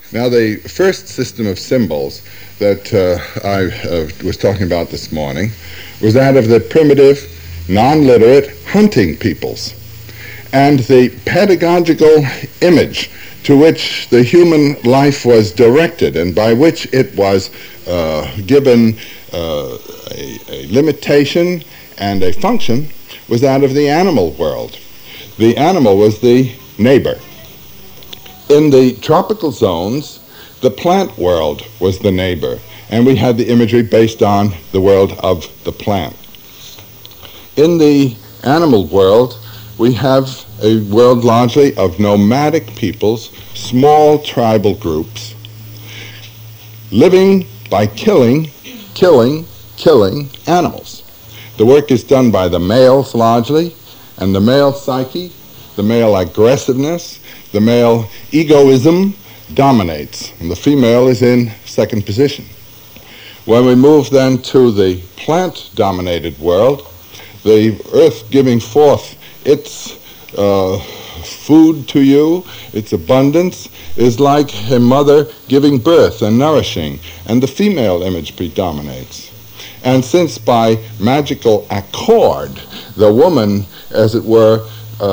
Now, the first system of symbols that I was talking about this morning was that of the primitive, non-literate hunting peoples. And the pedagogical image to which the human life was directed and by which it was given a limitation and a function was that of the animal world. The animal was the neighbor. In the tropical zones, the plant world was the neighbor, and we had the imagery based on the world of the plant. In the animal world, we have a world largely of nomadic peoples, small tribal groups, living by killing animals. The work is done by the males largely, and the male psyche, the male aggressiveness, the male egoism dominates, and the female is in second position. When we move then to the plant-dominated world, the earth giving forth its food to you, its abundance, is like a mother giving birth and nourishing, and the female image predominates. And since by magical accord, the woman, as it were,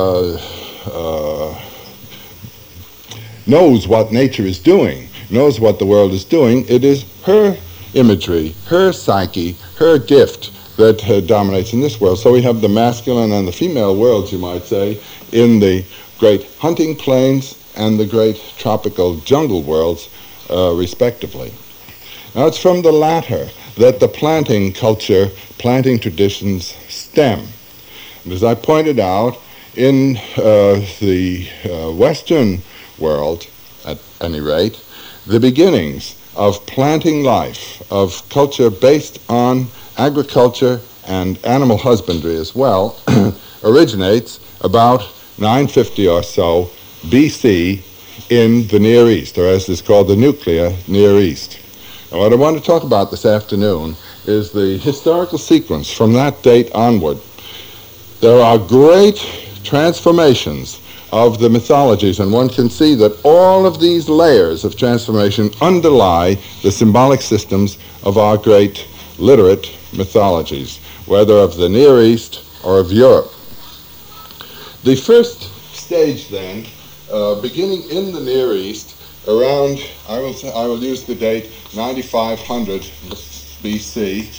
knows what nature is doing, knows what the world is doing, it is her imagery, her psyche, her gift that dominates in this world. So we have the masculine and the female worlds, you might say, in the great hunting plains and the great tropical jungle worlds, respectively. Now it's from the latter that the planting culture, planting traditions stem. And as I pointed out, in the Western world, at any rate, the beginnings of planting life, of culture based on agriculture and animal husbandry as well, originates about 950 or so BC in the Near East, or as is called the nuclear Near East. Now, what I want to talk about this afternoon is the historical sequence from that date onward. There are great transformations of the mythologies, and one can see that all of these layers of transformation underlie the symbolic systems of our great literate mythologies, whether of the Near East or of Europe. The first stage then, beginning in the Near East, around, I will use the date 9500 BC,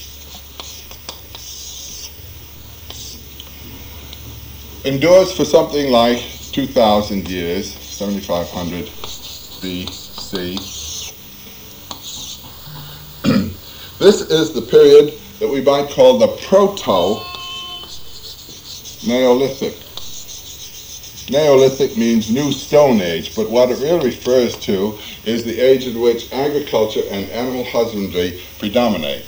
endures for something like 2,000 years, 7500 BC. This is the period that we might call the Proto-Neolithic. Neolithic means New Stone Age, but what it really refers to is the age in which agriculture and animal husbandry predominate.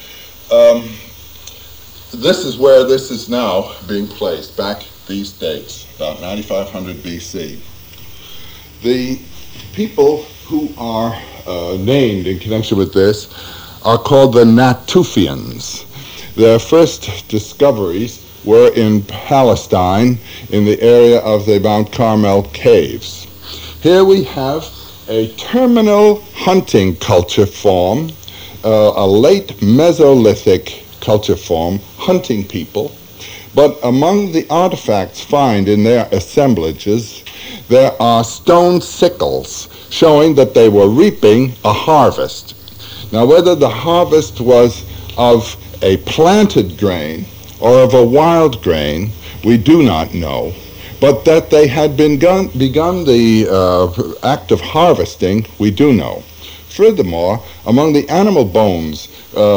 This is where this is now being placed, back these dates, about 9500 BC. The people who are named in connection with this are called the Natufians. Their first discoveries were in Palestine, in the area of the Mount Carmel caves. Here we have a terminal hunting culture form, a late Mesolithic culture form, hunting people. But among the artifacts found in their assemblages, there are stone sickles showing that they were reaping a harvest. Now, whether the harvest was of a planted grain or of a wild grain, we do not know. But that they had begun the act of harvesting, we do know. Furthermore, among the animal bones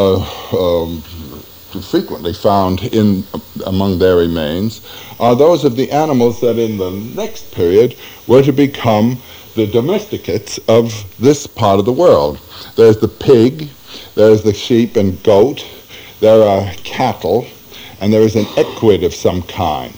frequently found among their remains are those of the animals that in the next period were to become the domesticates of this part of the world. There's the pig, there's the sheep and goat, there are cattle, and there is an equid of some kind.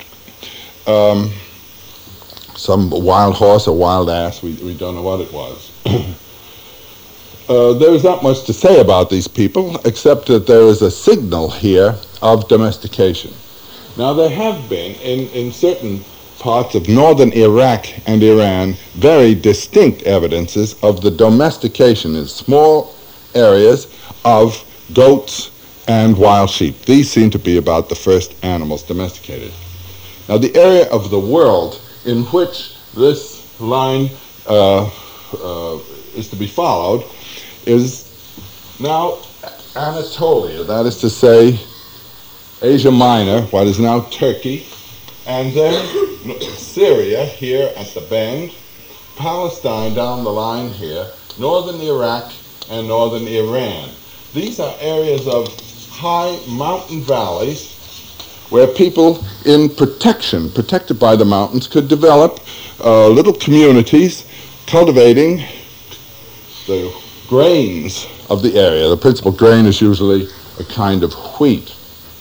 Some wild horse or wild ass, we don't know what it was. There's not much to say about these people, except that there is a signal here of domestication. Now, there have been, in certain parts of northern Iraq and Iran very distinct evidences of the domestication in small areas of goats and wild sheep. These seem to be about the first animals domesticated. Now, the area of the world in which this line is to be followed is now Anatolia, that is to say, Asia Minor, what is now Turkey, and then Syria here at the bend, Palestine down the line here, northern Iraq and northern Iran. These are areas of high mountain valleys where people in protected by the mountains, could develop little communities cultivating the grains of the area. The principal grain is usually a kind of wheat.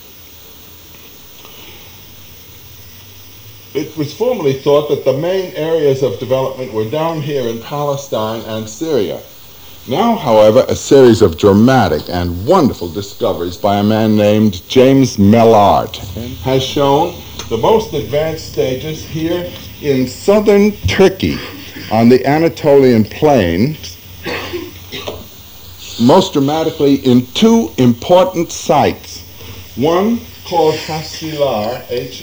It was formerly thought that the main areas of development were down here in Palestine and Syria. Now, however, a series of dramatic and wonderful discoveries by a man named James Mellart has shown the most advanced stages here in southern Turkey on the Anatolian plains, most dramatically in two important sites. One called Hasilar,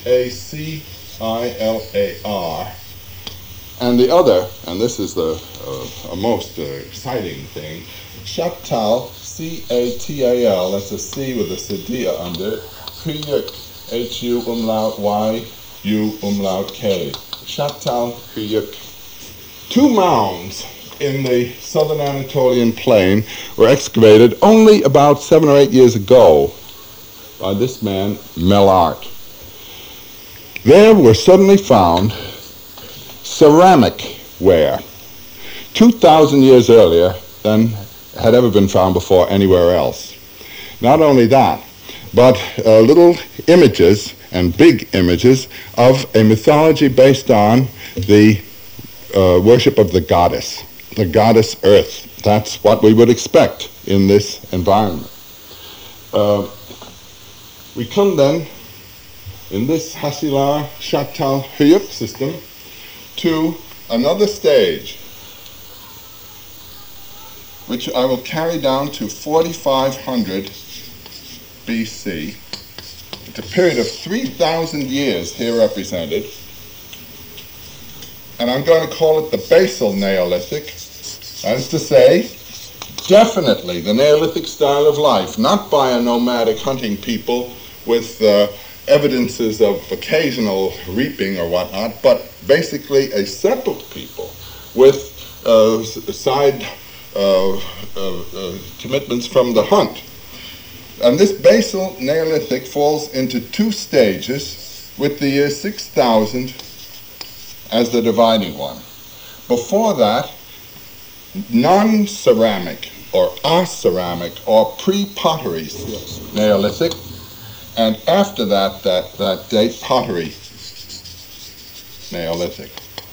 H-A-C-I-L-A-R, and the other, and this is the most exciting thing, Chatal, C-A-T-A-L, that's a C with a Sadia under it, Hüyük, H-U umlaut Y-U umlaut K, Chatal Hüyük. Two mounds in the southern Anatolian plain were excavated only about 7 or 8 years ago by this man, Mellart. There were suddenly found ceramic ware, 2,000 years earlier than had ever been found before anywhere else. Not only that, but little images and big images of a mythology based on the worship of the goddess Earth. That's what we would expect in this environment. We come then, in this Hasilar Chatal Hüyük system, to another stage, which I will carry down to 4500 BC. It's a period of 3,000 years here represented, and I'm going to call it the Basal Neolithic. That is to say, definitely the Neolithic style of life, not by a nomadic hunting people with evidences of occasional reaping or whatnot, but basically a settled people with side commitments from the hunt. And this basal Neolithic falls into two stages, with the year 6000 as the dividing one. Before that, non-ceramic or aceramic or pre-pottery Neolithic, and after that date, pottery Neolithic.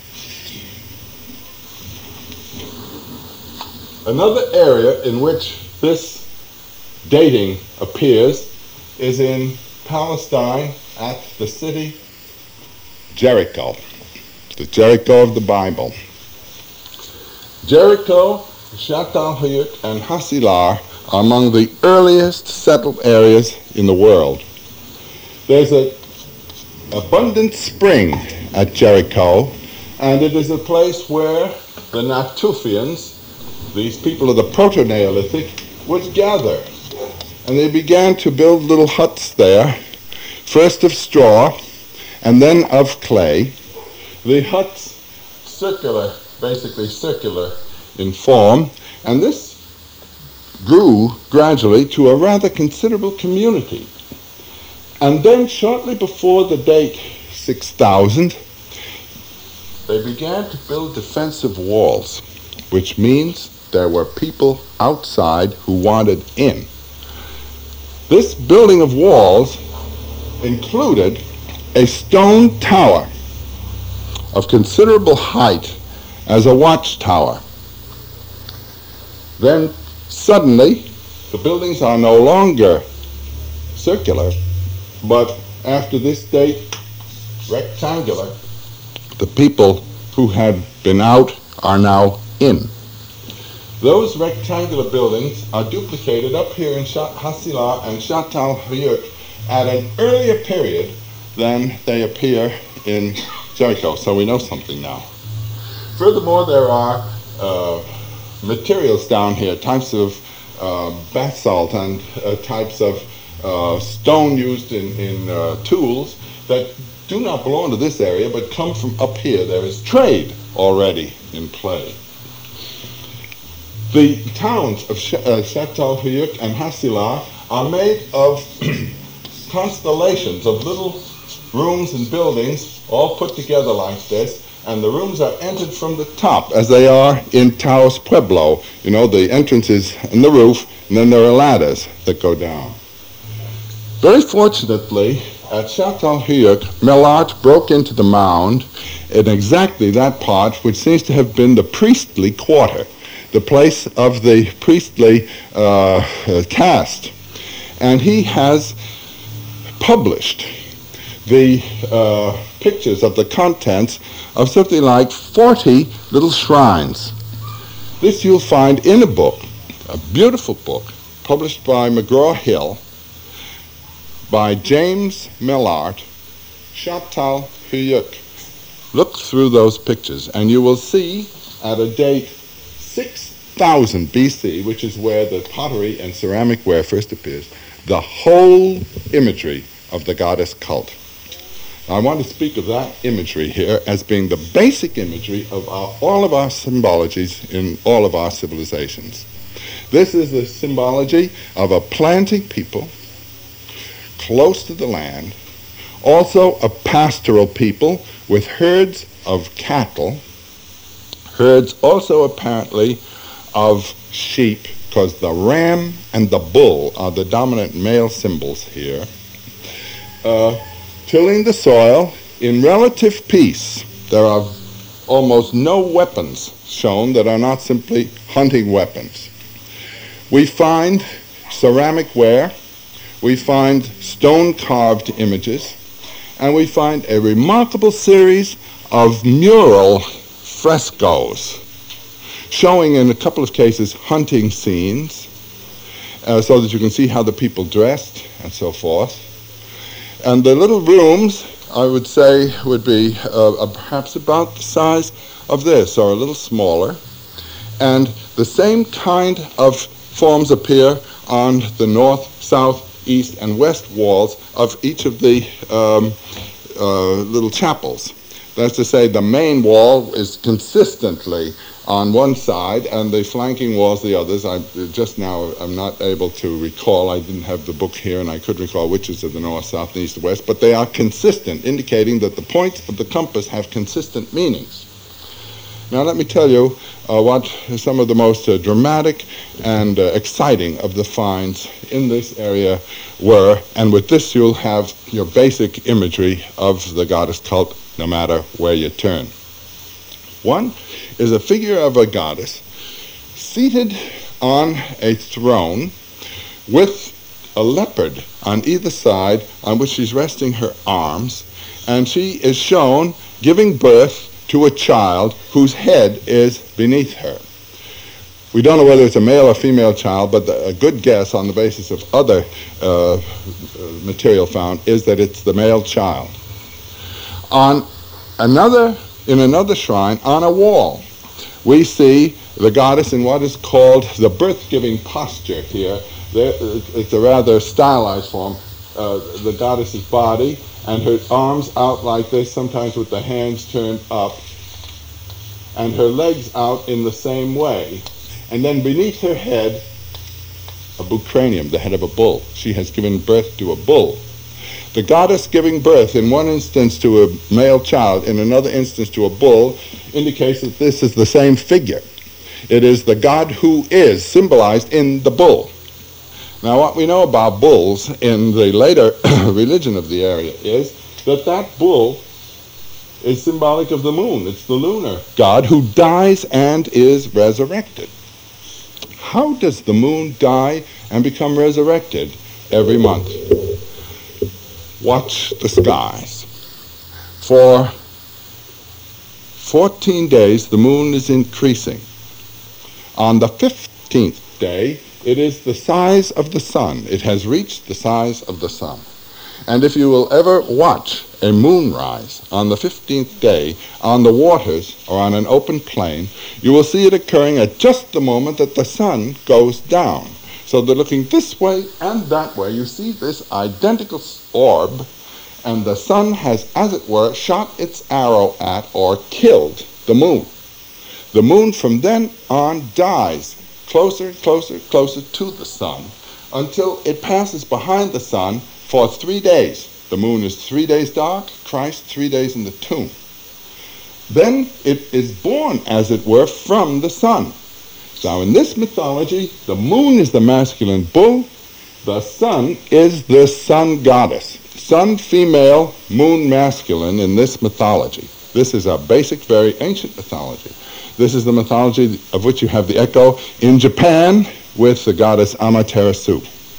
Another area in which this dating appears is in Palestine at the city Jericho, the Jericho of the Bible. Jericho, Chatal Hüyük, and Hasilar are among the earliest settled areas in the world. There's an abundant spring at Jericho, and it is a place where the Natufians, these people of the Proto-Neolithic, would gather. And they began to build little huts there, first of straw and then of clay. The huts basically circular in form, and this grew gradually to a rather considerable community. And then shortly before the date 6000, they began to build defensive walls, which means there were people outside who wanted in. This building of walls included a stone tower of considerable height as a watchtower. Then suddenly, the buildings are no longer circular, but after this date, rectangular, The people who had been out are now in. Those rectangular buildings are duplicated up here in Hasilah and Shatal Hayuk at an earlier period than they appear in Jericho, so we know something now. Furthermore, there are materials down here, types of basalt and types of stone used in tools that do not belong to this area but come from up here. There is trade already in play. The towns of Shatal Hayuk and Hasilah are made of constellations of little rooms and buildings all put together like this, and the rooms are entered from the top as they are in Taos Pueblo. You know, the entrance is in the roof, and then there are ladders that go down. Very fortunately, at Shatal Hayuk, Melart broke into the mound in exactly that part which seems to have been the priestly quarter, the place of the priestly caste. And he has published the pictures of the contents of something like 40 little shrines. This you'll find in a book, a beautiful book, published by McGraw-Hill, by James Melart, Shatal Hayuk. Look through those pictures and you will see at a date 6000 BC, which is where the pottery and ceramic ware first appears, the whole imagery of the goddess cult. Now, I want to speak of that imagery here as being the basic imagery of all of our symbologies in all of our civilizations. This is the symbology of a planting people close to the land, also a pastoral people with herds of cattle, herds also apparently of sheep, because the ram and the bull are the dominant male symbols here, tilling the soil in relative peace. There are almost no weapons shown that are not simply hunting weapons. We find ceramic ware, we find stone-carved images, and we find a remarkable series of mural frescoes showing in a couple of cases hunting scenes so that you can see how the people dressed and so forth. And the little rooms, I would say, would be perhaps about the size of this or a little smaller. And the same kind of forms appear on the north, south, east, and west walls of each of the little chapels. That's to say, the main wall is consistently on one side, and the flanking walls the others. I'm not able to recall. I didn't have the book here, and I could recall which is of the north, south, east, and west, but they are consistent, indicating that the points of the compass have consistent meanings. Now let me tell you what some of the most dramatic and exciting of the finds in this area were, and with this you'll have your basic imagery of the goddess cult no matter where you turn. One is a figure of a goddess seated on a throne with a leopard on either side on which she's resting her arms, and she is shown giving birth to a child whose head is beneath her. We don't know whether it's a male or female child, but a good guess on the basis of other material found is that it's the male child. In another shrine, on a wall, we see the goddess in what is called the birth-giving posture here. It's a rather stylized form. The goddess's body and her arms out like this, sometimes with the hands turned up, and her legs out in the same way. And then beneath her head, a bucranium, the head of a bull. She has given birth to a bull. The goddess giving birth in one instance to a male child, in another instance to a bull, indicates that this is the same figure. It is the God who is symbolized in the bull. Now, what we know about bulls in the later religion of the area is that that bull is symbolic of the moon. It's the lunar god who dies and is resurrected. How does the moon die and become resurrected? Every month. Watch the skies. For 14 days, the moon is increasing. On the 15th day, it is the size of the sun. It has reached the size of the sun. And if you will ever watch a moonrise on the 15th day on the waters or on an open plain, you will see it occurring at just the moment that the sun goes down. So they're looking this way and that way. You see this identical orb, and the sun has, as it were, shot its arrow at or killed the moon. The moon from then on dies closer, closer, closer to the sun until it passes behind the sun for 3 days. The moon is 3 days dark, Christ 3 days in the tomb. Then it is born, as it were, from the sun. So in this mythology, the moon is the masculine bull, the sun is the sun goddess. Sun female, moon masculine in this mythology. This is a basic, very ancient mythology. This is the mythology of which you have the echo in Japan with the goddess Amaterasu.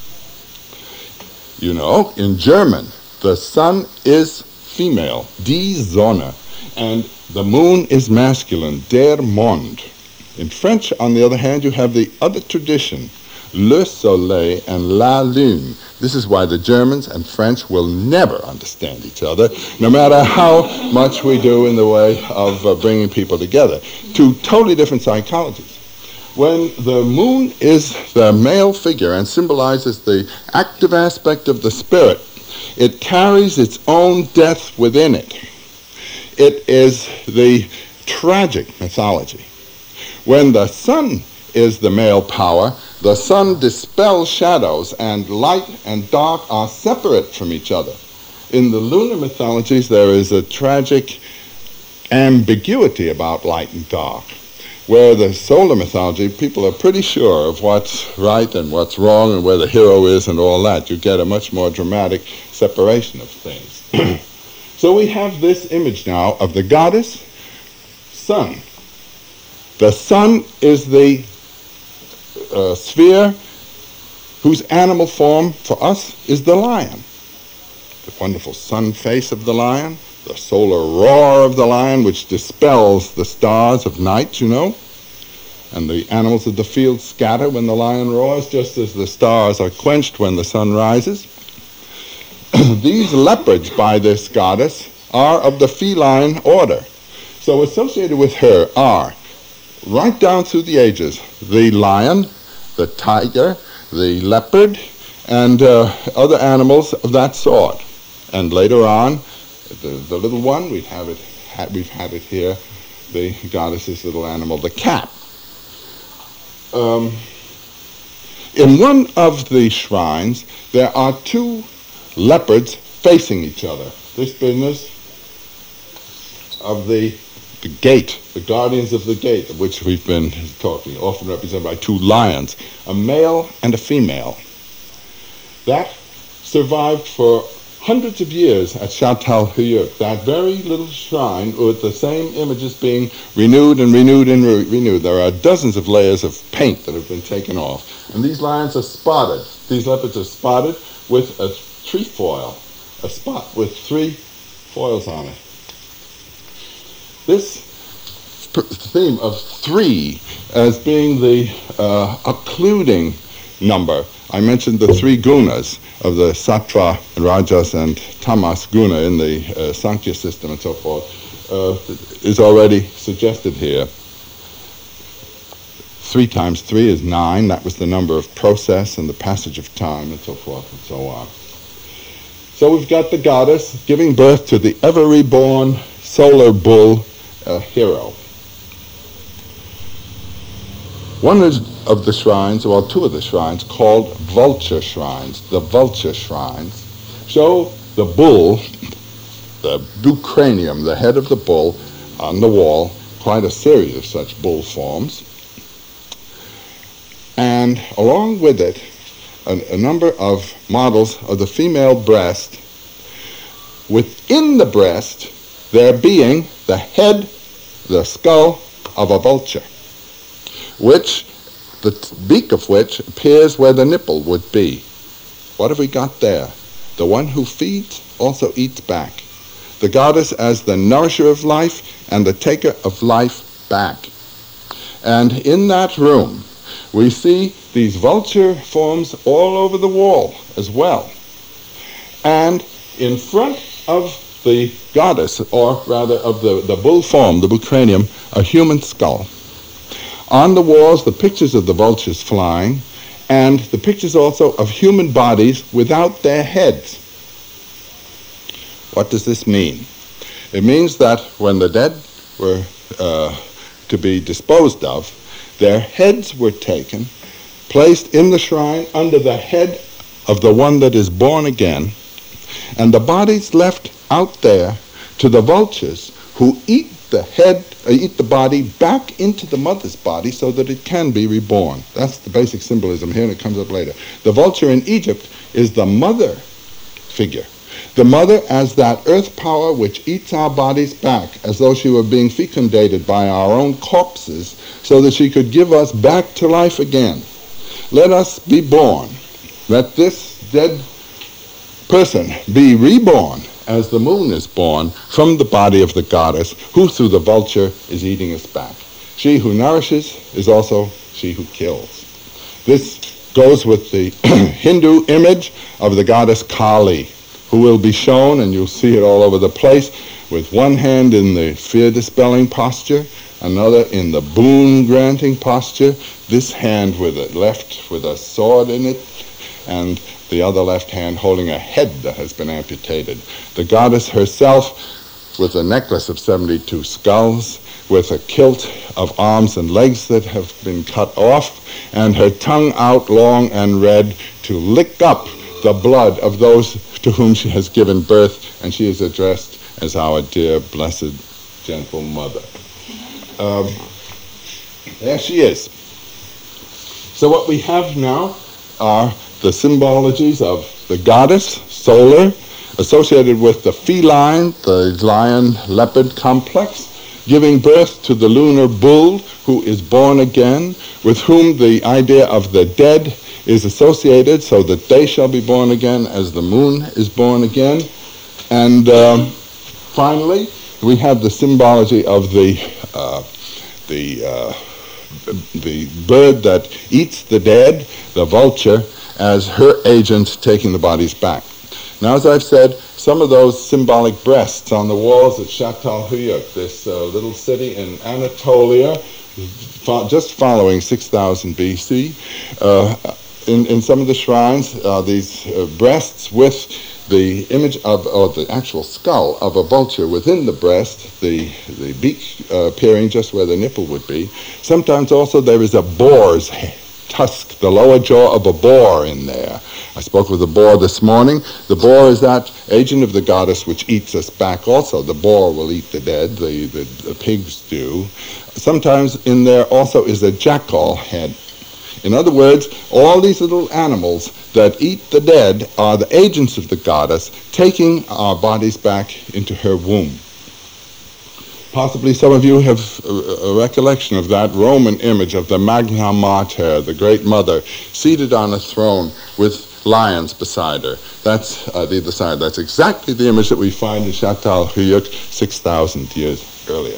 You know, in German, the sun is female, die Sonne, and the moon is masculine, der Mond. In French, on the other hand, you have the other tradition, le soleil and la lune. This is why the Germans and French will never understand each other, no matter how much we do in the way of bringing people together. Two totally different psychologies. When the moon is the male figure and symbolizes the active aspect of the spirit, it carries its own death within it. It is the tragic mythology. When the sun is the male power, the sun dispels shadows, and light and dark are separate from each other. In the lunar mythologies, there is a tragic ambiguity about light and dark. Where the solar mythology, people are pretty sure of what's right and what's wrong and where the hero is and all that. You get a much more dramatic separation of things. So we have this image now of the goddess sun. The sun is the sphere whose animal form for us is the lion. The wonderful sun face of the lion, the solar roar of the lion, which dispels the stars of night, you know, and the animals of the field scatter when the lion roars, just as the stars are quenched when the sun rises. These leopards by this goddess are of the feline order. So associated with her are, right down through the ages, the lion, the tiger, the leopard, and other animals of that sort. And later on, the little one, we've had it here, the goddess's little animal, the cat. In one of the shrines, there are two leopards facing each other. This business of the gate, the guardians of the gate, of which we've been talking, often represented by two lions, a male and a female. That survived for hundreds of years at Çatalhöyük, that very little shrine with the same images being renewed and renewed and renewed. There are dozens of layers of paint that have been taken off. And these lions are spotted. These leopards are spotted with a trefoil, a spot with 3 foils on it. This theme of 3 as being the occluding number. I mentioned the 3 gunas of the sattva, rajas, and tamas guna in the Sankhya system and so forth, is already suggested here. 3 times 3 is 9. That was the number of process and the passage of time and so forth and so on. So we've got the goddess giving birth to the ever-reborn solar bull hero. One of the shrines, well, 2 of the shrines, called vulture shrines, the vulture shrines, show the bull, the bucranium, the head of the bull, on the wall, quite a series of such bull forms, and along with it, a number of models of the female breast, within the breast, there being the head, the skull of a vulture, which, the beak of which appears where the nipple would be. What have we got there? The one who feeds also eats back. the goddess as the nourisher of life and the taker of life back. And in that room, we see these vulture forms all over the wall as well. And in front of the goddess, or rather of the bull form, the bullcranium, a human skull. On the walls, the pictures of the vultures flying, and the pictures also of human bodies without their heads. What does this mean? It means that when the dead were to be disposed of, their heads were taken, placed in the shrine under the head of the one that is born again, and the bodies left out there to the vultures who eat the body back into the mother's body so that it can be reborn. That's the basic symbolism here, and it comes up later. The vulture in Egypt is the mother figure. The mother as that earth power which eats our bodies back as though she were being fecundated by our own corpses so that she could give us back to life again. Let us be born. Let this dead person be reborn as the moon is born from the body of the goddess, who through the vulture is eating us back. She who nourishes is also she who kills. This goes with the Hindu image of the goddess Kali, who will be shown, and you'll see it all over the place, with one hand in the fear-dispelling posture, another in the boon-granting posture, this hand with it left with a sword in it, and the other left hand holding a head that has been amputated. The goddess herself with a necklace of 72 skulls, with a kilt of arms and legs that have been cut off, and her tongue out long and red to lick up the blood of those to whom she has given birth, and she is addressed as our dear, blessed, gentle mother. There she is. So what we have now are the symbologies of the goddess, solar, associated with the feline, the lion-leopard complex, giving birth to the lunar bull, who is born again, with whom the idea of the dead is associated, so that they shall be born again as the moon is born again. And finally, we have the symbology of the bird that eats the dead, the vulture, as her agent taking the bodies back. Now, as I've said, some of those symbolic breasts on the walls at Çatalhöyük, this little city in Anatolia, just following 6000 BC, in some of the shrines, these breasts with the image of, or the actual skull of a vulture within the breast, the beak appearing just where the nipple would be. Sometimes also there is a boar's tusk, the lower jaw of a boar in there. I spoke with a boar this morning. The boar is that agent of the goddess which eats us back also. The boar will eat the dead, the pigs do. Sometimes in there also is a jackal head. In other words, all these little animals that eat the dead are the agents of the goddess, taking our bodies back into her womb. Possibly some of you have a recollection of that Roman image of the Magna Mater, the Great Mother, seated on a throne with lions beside her. That's the other side. That's exactly the image that we find in Çatalhöyük 6,000 years earlier.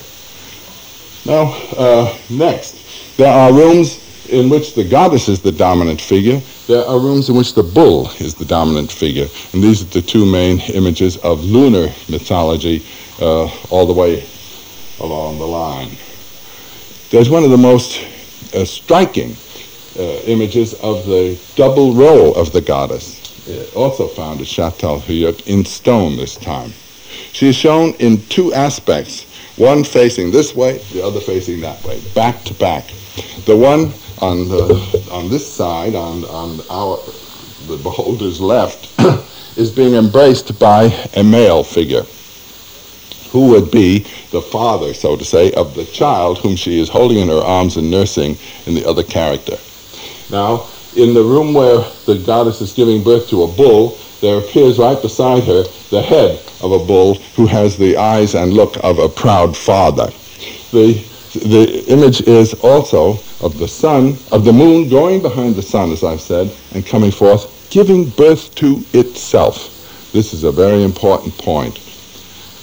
Now, next, there are rooms in which the goddess is the dominant figure. There are rooms in which the bull is the dominant figure. And these are the two main images of lunar mythology all the way along the line. There's one of the most striking images of the double role of the goddess, also found at Çatalhöyük in stone this time. She is shown in two aspects, one facing this way, the other facing that way, back to back. The one on this side, on the beholder's left, is being embraced by a male figure, who would be the father, so to say, of the child whom she is holding in her arms and nursing in the other character. Now, in the room where the goddess is giving birth to a bull, there appears right beside her the head of a bull who has the eyes and look of a proud father. The image is also of the sun, of the moon going behind the sun, as I've said, and coming forth, giving birth to itself. This is a very important point.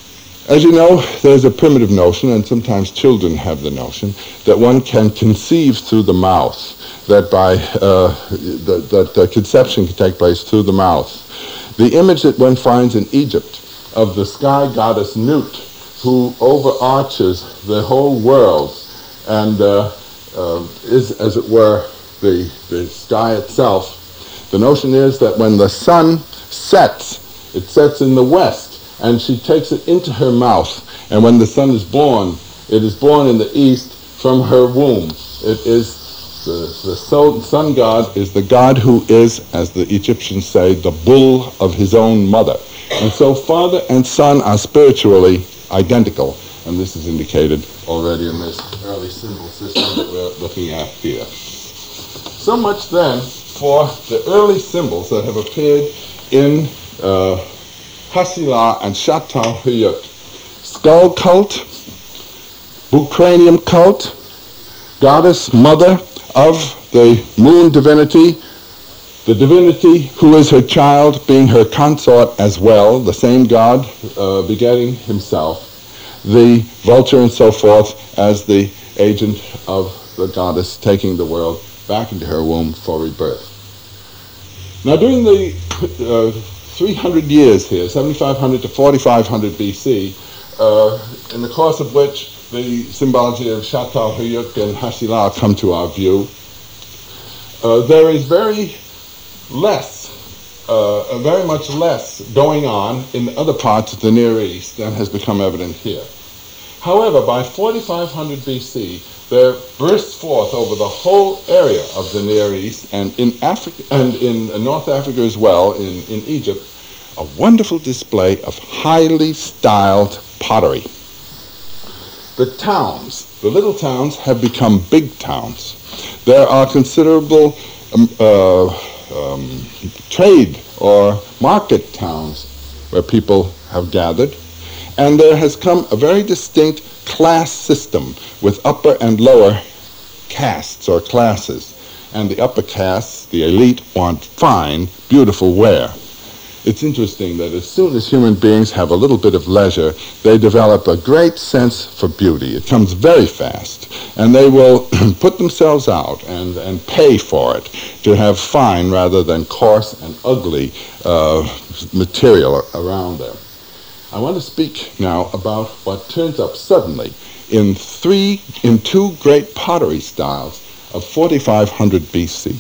As you know, there's a primitive notion, and sometimes children have the notion, that one can conceive through the mouth, that that conception can take place through the mouth. The image that one finds in Egypt of the sky goddess Nut, who overarches the whole world and is, as it were, the sky itself. The notion is that when the sun sets, it sets in the west, and she takes it into her mouth. And when the sun is born, it is born in the east from her womb. It is the sun god is the god who is, as the Egyptians say, the bull of his own mother. And so father and son are spiritually identical. And this is indicated already in this early symbol system that we're looking at here. So much then for the early symbols that have appeared in Hasila and Çatalhöyük. Skull cult, bucranium cult, goddess mother of the moon divinity, the divinity who is her child being her consort as well, the same god begetting himself, the vulture and so forth as the agent of the goddess taking the world back into her womb for rebirth. Now during the 300 years here, 7500 to 4500 BC, in the course of which the symbology of Çatalhöyük and Hasila come to our view, there is very much less going on in other parts of the Near East than has become evident here. However, by 4500 BC, there bursts forth over the whole area of the Near East and in Africa and in North Africa as well, in Egypt, a wonderful display of highly styled pottery. The towns, the little towns, have become big towns. There are considerable trade or market towns where people have gathered, and there has come a very distinct class system with upper and lower castes or classes. And the upper castes, the elite, want fine, beautiful wear. It's interesting that as soon as human beings have a little bit of leisure, they develop a great sense for beauty. It comes very fast, and they will put themselves out and pay for it to have fine rather than coarse and ugly material around them. I want to speak now about what turns up suddenly in two great pottery styles of 4500 BC.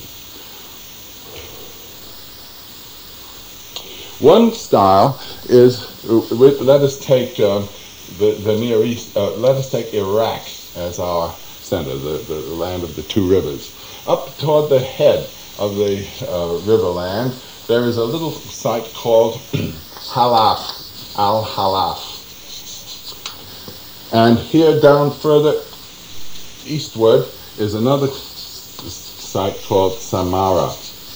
One style is, let us take the Near East, let us take Iraq as our center, the land of the two rivers. Up toward the head of the riverland, there is a little site called Halaf, Al-Halaf. And here down further eastward is another site called Samarra.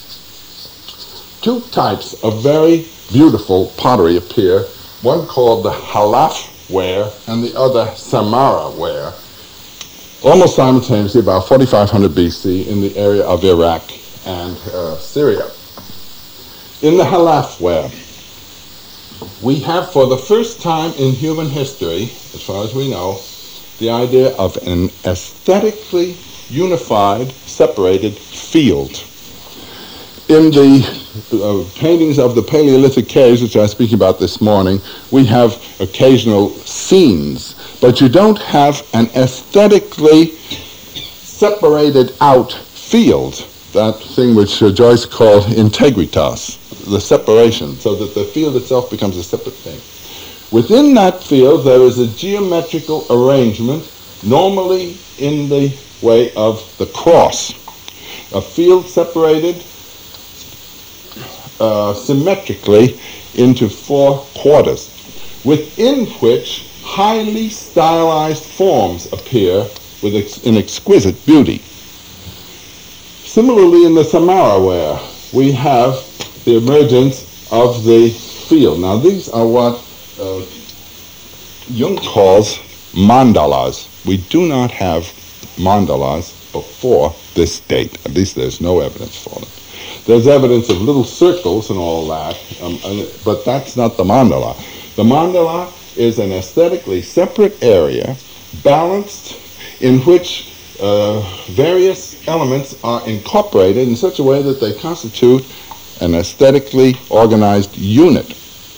Two types of very beautiful pottery appear, one called the Halaf ware and the other Samarra ware, almost simultaneously about 4500 BC in the area of Iraq and Syria. In the Halaf ware, we have for the first time in human history, as far as we know, the idea of an aesthetically unified, separated field. In the paintings of the Paleolithic caves, which I was speaking about this morning, we have occasional scenes, but you don't have an aesthetically separated out field, that thing which Joyce called integritas, the separation, so that the field itself becomes a separate thing. Within that field, there is a geometrical arrangement, normally in the way of the cross. A field separated symmetrically into four quarters, within which highly stylized forms appear with an exquisite beauty. Similarly, in the Samarra ware, we have the emergence of the field. Now, these are what Jung calls mandalas. We do not have mandalas before this date. At least there's no evidence for them. There's evidence of little circles and all that, but that's not the mandala. The mandala is an aesthetically separate area, balanced, in which various elements are incorporated in such a way that they constitute an aesthetically organized unit.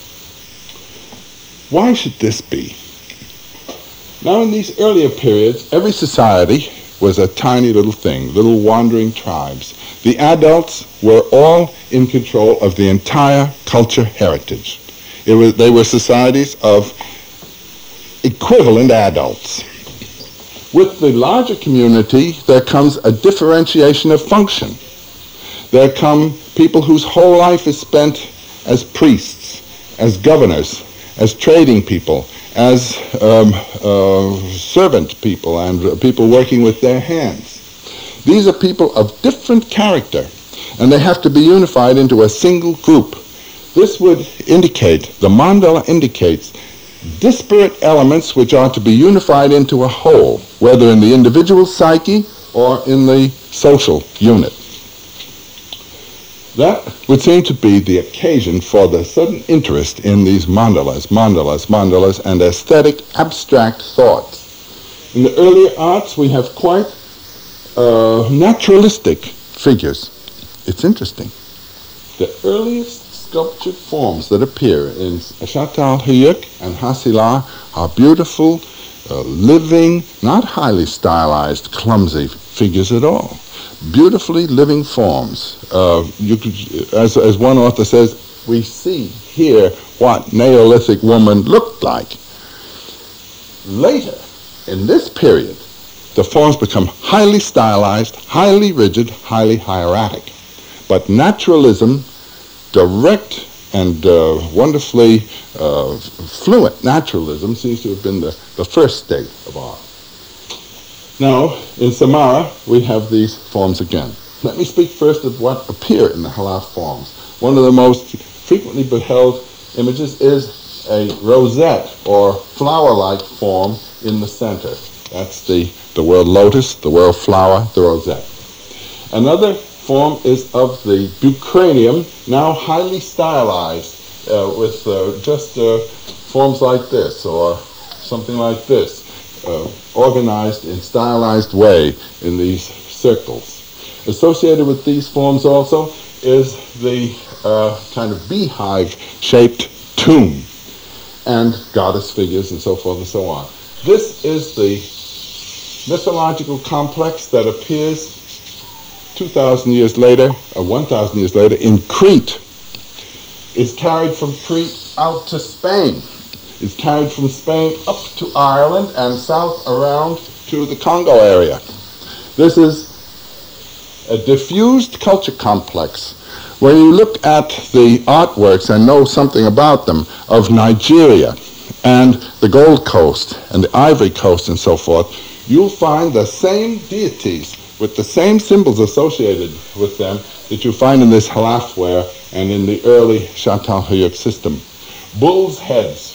Why should this be? Now, in these earlier periods, every society was a tiny little thing, little wandering tribes. The adults were all in control of the entire culture heritage. They were societies of equivalent adults. With the larger community, there comes a differentiation of function. There come people whose whole life is spent as priests, as governors, as trading people, as servant people and people working with their hands. These are people of different character, and they have to be unified into a single group. This would indicate, the mandala indicates, disparate elements which are to be unified into a whole, whether in the individual psyche or in the social unit. That would seem to be the occasion for the sudden interest in these mandalas, and aesthetic abstract thoughts. In the earlier arts, we have quite naturalistic figures. It's interesting. The earliest sculptured forms that appear in Çatalhöyük and Hasilar are beautiful, living, not highly stylized, clumsy figures at all. Beautifully living forms. As one author says, we see here what Neolithic woman looked like. Later, in this period, the forms become highly stylized, highly rigid, highly hieratic. But naturalism, direct and wonderfully fluent naturalism, seems to have been the first state of art. Now, in Samarra, we have these forms again. Let me speak first of what appear in the Halaf forms. One of the most frequently beheld images is a rosette or flower-like form in the center. That's the world lotus, the world flower, the rosette. Another form is of the bucranium, now highly stylized with just forms like this or something like this. Organized in stylized way in these circles. Associated with these forms also is the kind of beehive-shaped tomb and goddess figures and so forth and so on. This is the mythological complex that appears 2,000 years later, or 1,000 years later, in Crete. Is carried from Crete out to Spain. Is carried from Spain up to Ireland and south around to the Congo area. This is a diffused culture complex. When you look at the artworks and know something about them of Nigeria and the Gold Coast and the Ivory Coast and so forth, you'll find the same deities with the same symbols associated with them that you find in this halafware and in the early Çatalhöyük system. Bull's heads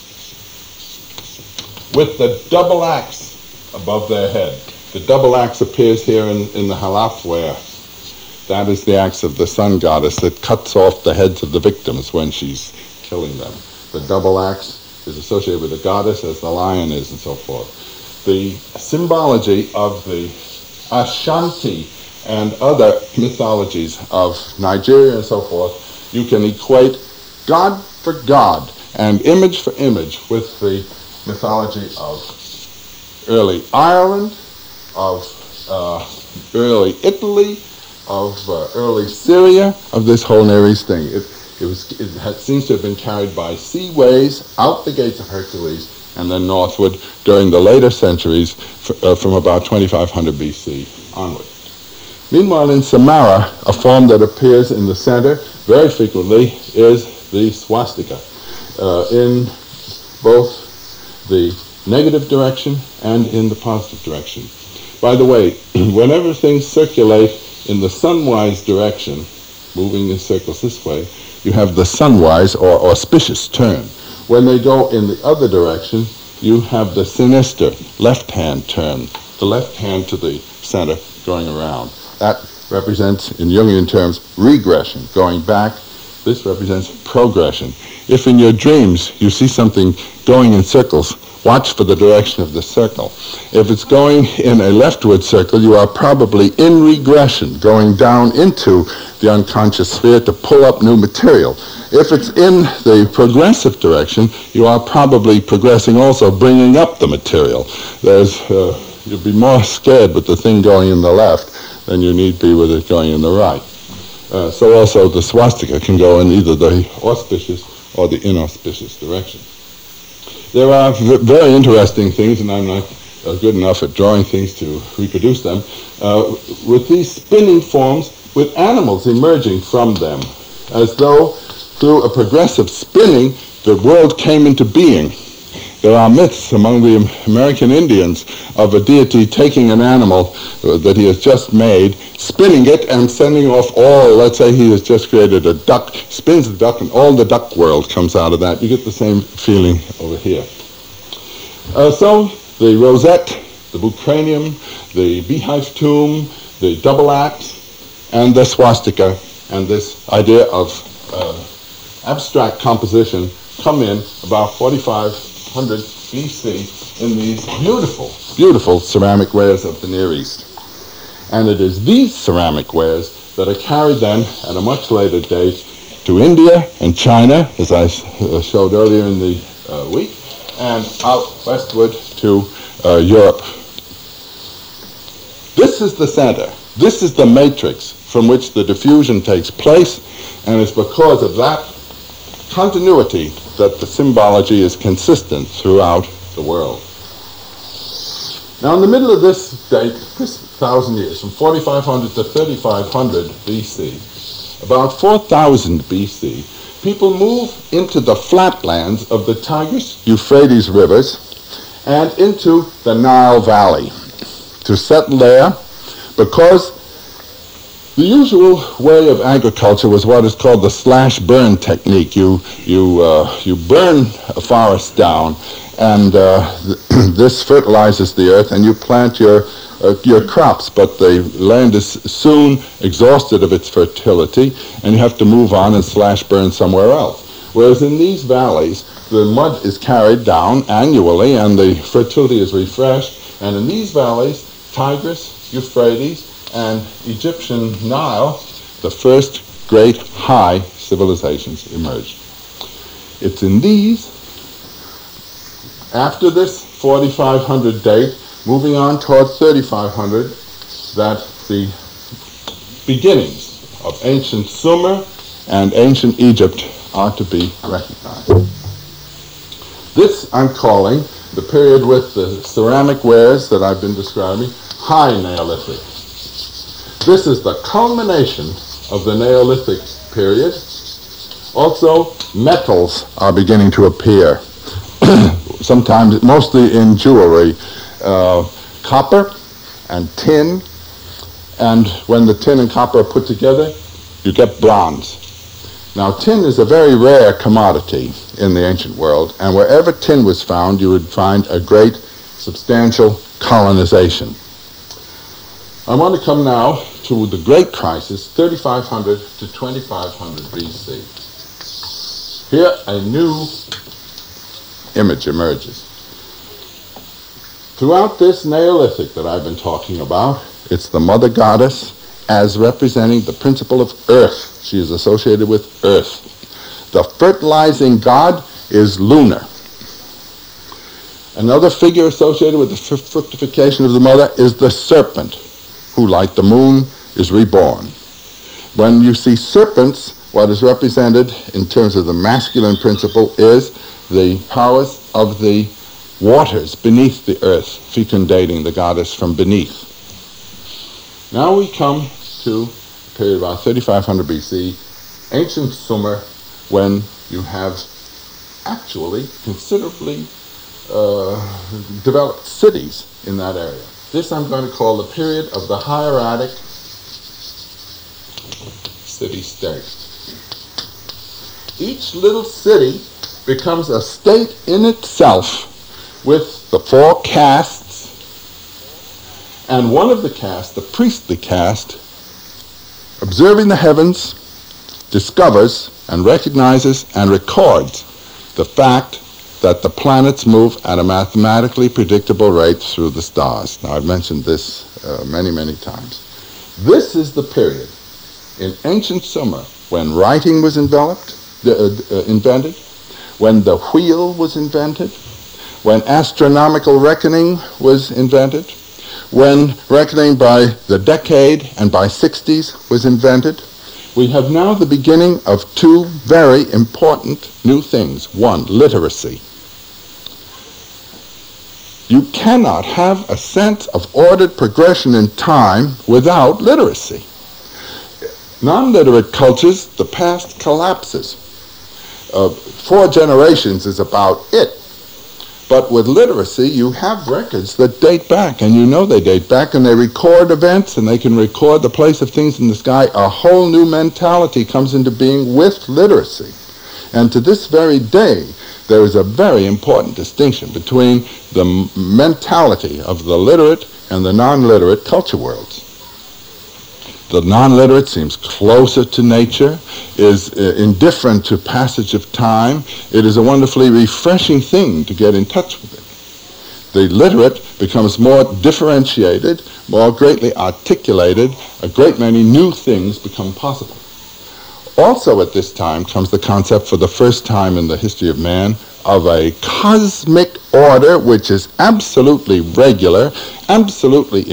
with the double axe above their head. The double axe appears here in the halafware. That is the axe of the sun goddess that cuts off the heads of the victims when she's killing them. The double axe is associated with the goddess as the lion is and so forth. The symbology of the Ashanti and other mythologies of Nigeria and so forth, you can equate god for god and image for image with the mythology of early Ireland, of early Italy, of early Syria, of this whole Near East thing. It seems to have been carried by seaways out the gates of Hercules and then northward during the later centuries from about 2500 BC onward. Meanwhile, in Samarra, a form that appears in the center very frequently is the swastika, in both the negative direction and in the positive direction. By the way, whenever things circulate in the sunwise direction, moving in circles this way, you have the sunwise or auspicious turn. When they go in the other direction, you have the sinister left-hand turn, the left hand to the center going around. That represents, in Jungian terms, regression, going back. This represents progression. If in your dreams you see something going in circles, watch for the direction of the circle. If it's going in a leftward circle, you are probably in regression, going down into the unconscious sphere to pull up new material. If it's in the progressive direction, you are probably progressing also, bringing up the material. You'll be more scared with the thing going in the left than you need be with it going in the right. So also the swastika can go in either the auspicious or the inauspicious direction. There are very interesting things, and I'm not good enough at drawing things to reproduce them, with these spinning forms with animals emerging from them, as though through a progressive spinning the world came into being. There are myths among the American Indians of a deity taking an animal that he has just made, spinning it and sending off all, let's say he has just created a duck, spins the duck and all the duck world comes out of that. You get the same feeling over here. So the rosette, the bucranium, the beehive tomb, the double axe, and the swastika, and this idea of abstract composition come in about 4500 BC in these beautiful, beautiful ceramic wares of the Near East. And it is these ceramic wares that are carried then at a much later date to India and China, as I showed earlier in the week, and out westward to Europe. This is the center. This is the matrix from which the diffusion takes place, and it's because of that continuity that the symbology is consistent throughout the world. Now in the middle of this date, this 1,000 years, from 4,500 to 3,500 BC, about 4,000 BC, people move into the flatlands of the Tigris, Euphrates rivers and into the Nile Valley to settle there, because the usual way of agriculture was what is called the slash-burn technique. You burn a forest down, and this fertilizes the earth, and you plant your crops. But the land is soon exhausted of its fertility, and you have to move on and slash-burn somewhere else. Whereas in these valleys, the mud is carried down annually, and the fertility is refreshed. And in these valleys, Tigris, Euphrates, and Egyptian Nile, the first great high civilizations emerged. It's in these, after this 4,500 date, moving on toward 3,500, that the beginnings of ancient Sumer and ancient Egypt are to be recognized. This I'm calling the period with the ceramic wares that I've been describing, High Neolithic. This is the culmination of the Neolithic period. Also, metals are beginning to appear. Sometimes, mostly in jewelry, copper and tin, and when the tin and copper are put together, you get bronze. Now, tin is a very rare commodity in the ancient world, and wherever tin was found, you would find a great, substantial colonization. I want to come now to the great crisis, 3,500 to 2,500 BC. Here, a new image emerges. Throughout this Neolithic that I've been talking about, it's the mother goddess as representing the principle of earth. She is associated with earth. The fertilizing god is lunar. Another figure associated with the fructification of the mother is the serpent, who, like the moon, is reborn. When you see serpents, what is represented in terms of the masculine principle is the powers of the waters beneath the earth, fecundating the goddess from beneath. Now we come to a period about 3,500 BC, ancient Sumer, when you have actually considerably developed cities in that area. This I'm going to call the period of the hieratic city-state. Each little city becomes a state in itself with the 4 castes, and one of the castes, the priestly caste, observing the heavens, discovers and recognizes and records the fact that the planets move at a mathematically predictable rate through the stars. Now, I've mentioned this many, many times. This is the period in ancient Sumer when writing was invented, when the wheel was invented, when astronomical reckoning was invented, when reckoning by the decade and by 60s was invented. We have now the beginning of two very important new things. One, literacy. You cannot have a sense of ordered progression in time without literacy. Non-literate cultures, the past collapses. 4 generations is about it. But with literacy, you have records that date back, and you know they date back, and they record events, and they can record the place of things in the sky. A whole new mentality comes into being with literacy. And to this very day, there is a very important distinction between the mentality of the literate and the non-literate culture worlds. The non-literate seems closer to nature, is indifferent to passage of time. It is a wonderfully refreshing thing to get in touch with it. The literate becomes more differentiated, more greatly articulated. A great many new things become possible. Also at this time comes the concept, for the first time in the history of man, of a cosmic order which is absolutely regular, absolutely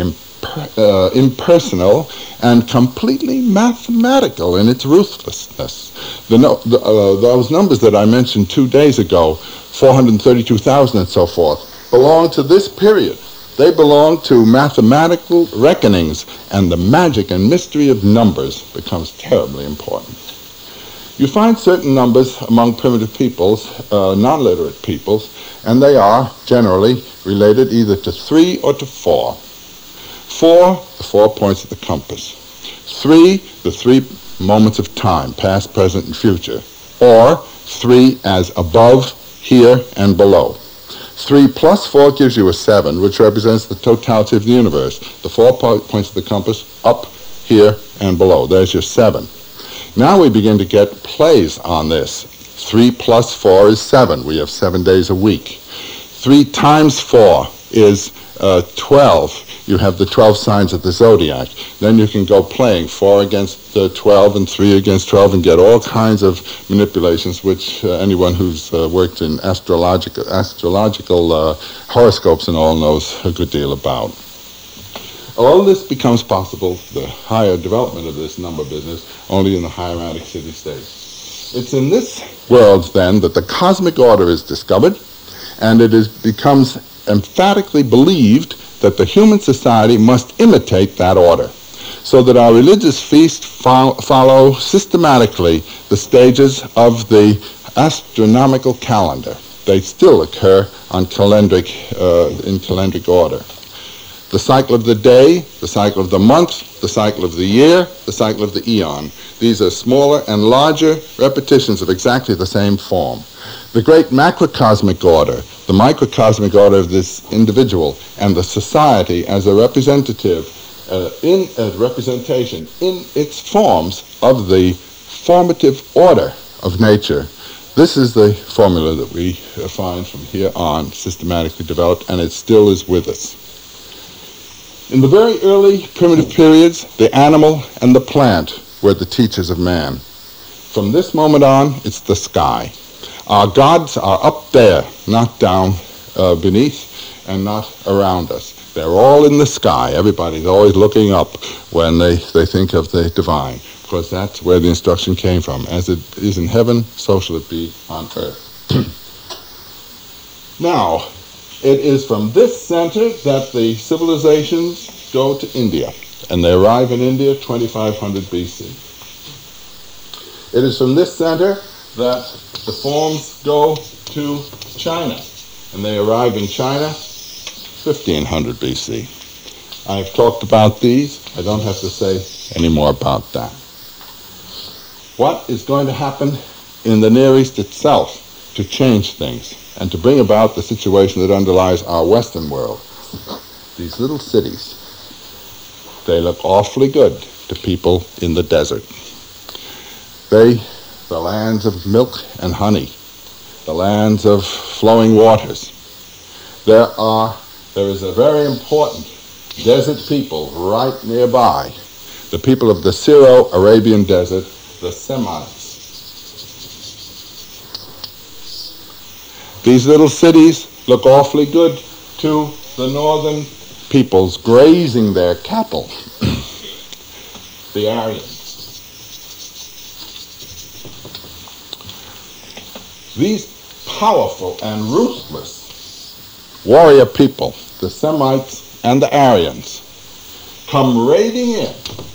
impersonal, and completely mathematical in its ruthlessness. Those numbers that I mentioned 2 days ago, 432,000 and so forth, belong to this period. They belong to mathematical reckonings, and the magic and mystery of numbers becomes terribly important. You find certain numbers among primitive peoples, non-literate peoples, and they are generally related either to 3 or to 4. 4, the 4 points of the compass. 3, the 3 moments of time, past, present, and future. Or 3 as above, here, and below. 3 plus 4 gives you a 7, which represents the totality of the universe. The 4 points of the compass, up, here, and below. There's your 7. Now we begin to get plays on this. 3 plus 4 is 7. We have 7 days a week. 3 times 4 is 12. You have the 12 signs of the zodiac. Then you can go playing 4 against 12 and 3 against 12 and get all kinds of manipulations, which anyone who's worked in astrological horoscopes and all knows a good deal about. All this becomes possible, the higher development of this number business, only in the hieratic city-states. It's in this world, then, that the cosmic order is discovered, and it becomes emphatically believed that the human society must imitate that order, so that our religious feasts follow systematically the stages of the astronomical calendar. They still occur on in calendric order. The cycle of the day, the cycle of the month, the cycle of the year, the cycle of the eon. These are smaller and larger repetitions of exactly the same form. The great macrocosmic order, the microcosmic order of this individual, and the society as a representative, in a representation in its forms of the formative order of nature. This is the formula that we find from here on systematically developed, and it still is with us. In the very early primitive periods, the animal and the plant were the teachers of man. From this moment on, it's the sky. Our gods are up there, not down beneath and not around us. They're all in the sky. Everybody's always looking up when they think of the divine, because that's where the instruction came from. As it is in heaven, so shall it be on earth. Now, it is from this center that the civilizations go to India, and they arrive in India 2500 BC. It is from this center that the forms go to China, and they arrive in China 1500 BC. I've talked about these. I don't have to say any more about that. What is going to happen in the Near East itself to change things and to bring about the situation that underlies our Western world? These little cities, they look awfully good to people in the desert. They the lands of milk and honey, the lands of flowing waters. There is a very important desert people right nearby, the people of the Syro-Arabian desert, the Semites. These little cities look awfully good to the northern peoples grazing their cattle, the Aryans. These powerful and ruthless warrior people, the Semites and the Aryans, come raiding in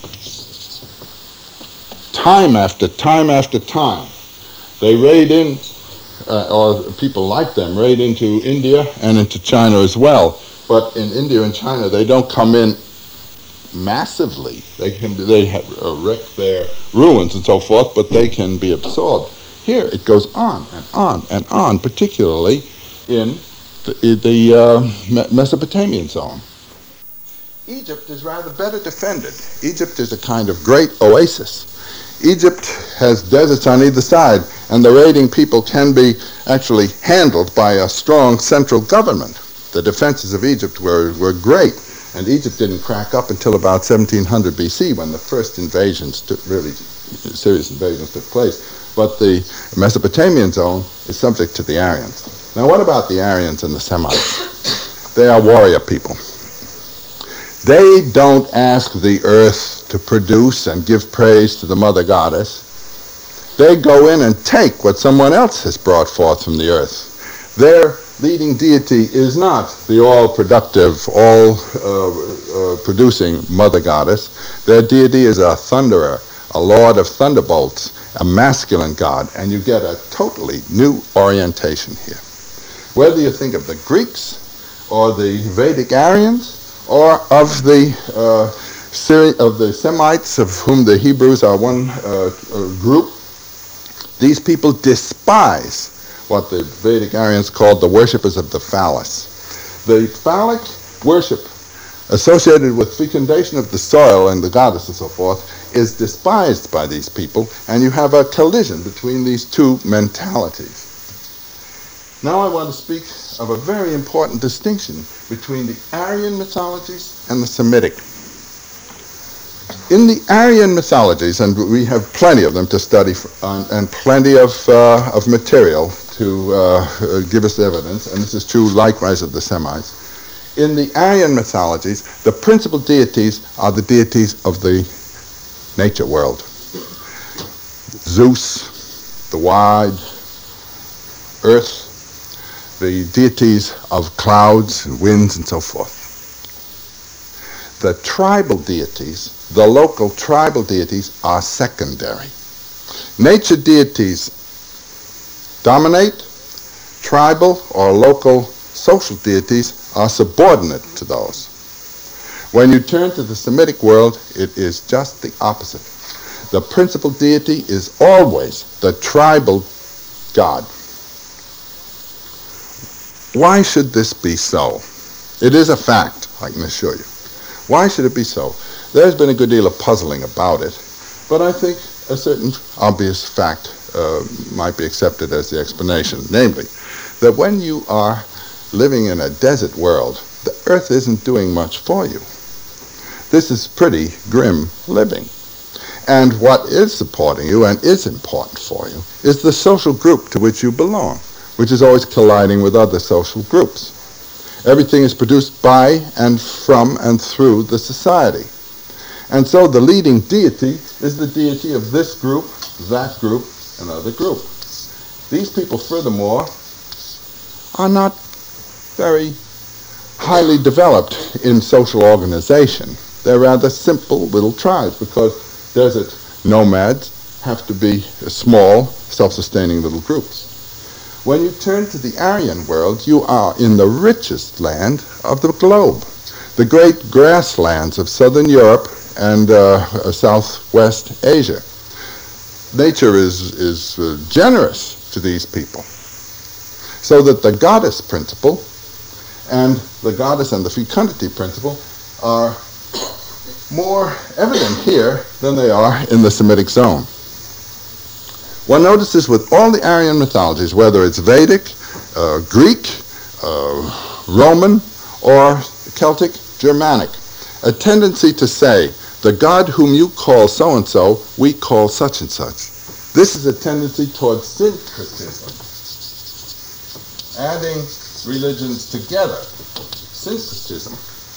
time after time after time. They raid in, or people like them raid into India and into China as well. But in India and China, they don't come in massively. They wreck their ruins and so forth, but they can be absorbed. Here it goes on and on and on, particularly in the Mesopotamian zone. Egypt is rather better defended. Egypt is a kind of great oasis. Egypt has deserts on either side, and the raiding people can be actually handled by a strong central government. The defenses of Egypt were great, and Egypt didn't crack up until about 1700 BC when the first invasions, really serious invasions, took place. But the Mesopotamian zone is subject to the Aryans. Now, what about the Aryans and the Semites? They are warrior people. They don't ask the earth to produce and give praise to the mother goddess. They go in and take what someone else has brought forth from the earth. Their leading deity is not the all-productive, all-producing mother goddess. Their deity is a thunderer, a lord of thunderbolts, a masculine god, and you get a totally new orientation here. Whether you think of the Greeks or the Vedic Aryans or of the Semites, of whom the Hebrews are one group, these people despise what the Vedic Aryans called the worshippers of the phallus. The phallic worship associated with fecundation of the soil and the goddess and so forth is despised by these people, and you have a collision between these two mentalities. Now I want to speak of a very important distinction between the Aryan mythologies and the Semitic. In the Aryan mythologies, and we have plenty of them to study and plenty of material to give us evidence, and this is true likewise of the Semites. In the Aryan mythologies, the principal deities are the deities of the nature world. Zeus, the wide earth, the deities of clouds and winds and so forth. The tribal deities, the local tribal deities, are secondary. Nature deities dominate. Tribal or local social deities are subordinate to those. When you turn to the Semitic world, it is just the opposite. The principal deity is always the tribal god. Why should this be so? It is a fact, I can assure you. Why should it be so? There's been a good deal of puzzling about it, but I think a certain obvious fact might be accepted as the explanation, namely, that when you are living in a desert world, the earth isn't doing much for you. This is pretty grim living. And what is supporting you and is important for you is the social group to which you belong, which is always colliding with other social groups. Everything is produced by and from and through the society. And so the leading deity is the deity of this group, that group, another group. These people, furthermore, are not very highly developed in social organization. They're rather simple little tribes because desert nomads have to be small, self-sustaining little groups. When you turn to the Aryan world, you are in the richest land of the globe. The great grasslands of southern Europe and southwest Asia. Nature is generous to these people. So that the goddess principle and the goddess and the fecundity principle are more evident here than they are in the Semitic zone. One notices with all the Aryan mythologies, whether it's Vedic, Greek, Roman, or Celtic, Germanic, a tendency to say, the God whom you call so-and-so, we call such and such. This is a tendency towards syncretism, adding religions together, syncretism.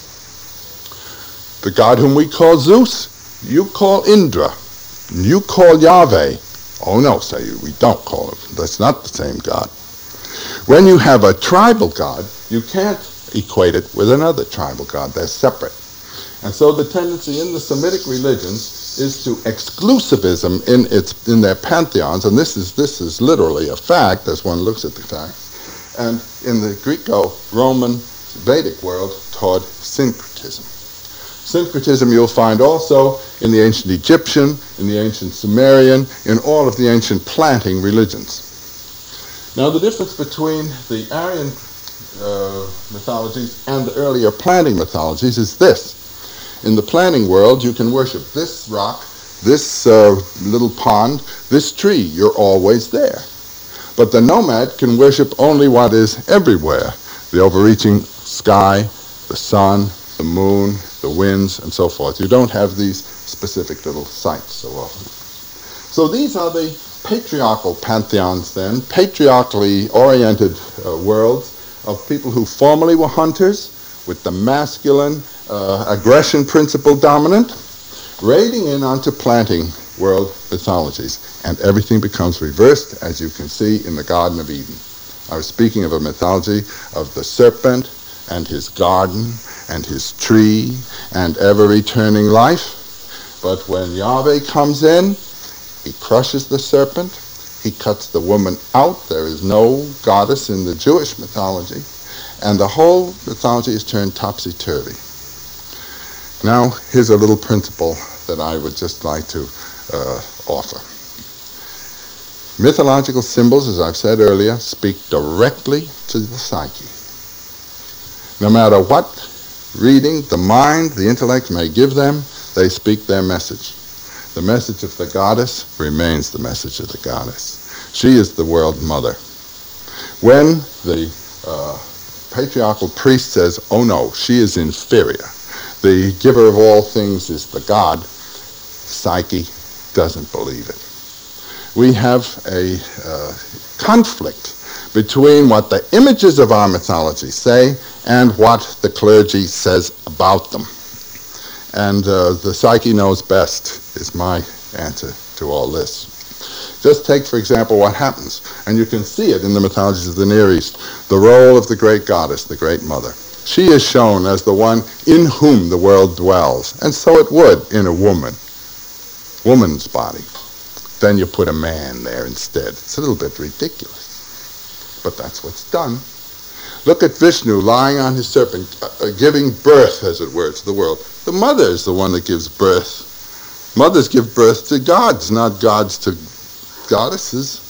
The God whom we call Zeus, you call Indra, you call Yahweh. Oh no, say you, we don't call him. That's not the same God. When you have a tribal God, you can't equate it with another tribal God. They're separate. And so the tendency in the Semitic religions is to exclusivism in their pantheons, and this is literally a fact as one looks at the facts. And in the Greco-Roman Vedic world, toward syncretism. Syncretism you'll find also in the ancient Egyptian, in the ancient Sumerian, in all of the ancient planting religions. Now the difference between the Aryan mythologies and the earlier planting mythologies is this. In the planting world, you can worship this rock, this little pond, this tree. You're always there. But the nomad can worship only what is everywhere. The overreaching sky, the sun, the moon, the winds, and so forth. You don't have these specific little sites so often. So these are the patriarchal pantheons then, patriarchally oriented worlds of people who formerly were hunters with the masculine aggression principle dominant, raiding in onto planting world mythologies, and everything becomes reversed, as you can see in the Garden of Eden. I was speaking of a mythology of the serpent and his garden and his tree and ever-returning life, but when Yahweh comes in, he crushes the serpent, he cuts the woman out. There is no goddess in the Jewish mythology, and the whole mythology is turned topsy-turvy. Now, here's a little principle that I would just like to offer. Mythological symbols, as I've said earlier, speak directly to the psyche. No matter what reading the mind, the intellect may give them, they speak their message. The message of the goddess remains the message of the goddess. She is the world mother. When the patriarchal priest says, oh no, she is inferior, the giver of all things is the God, psyche doesn't believe it. We have a conflict between what the images of our mythology say and what the clergy says about them. And the psyche knows best is my answer to all this. Just take, for example, what happens, and you can see it in the mythologies of the Near East, the role of the great goddess, the great mother. She is shown as the one in whom the world dwells, and so it would in a woman's body. Then you put a man there instead. It's a little bit ridiculous, but that's what's done. Look at Vishnu lying on his serpent, giving birth, as it were, to the world. The mother is the one that gives birth. Mothers give birth to gods, not gods to goddesses.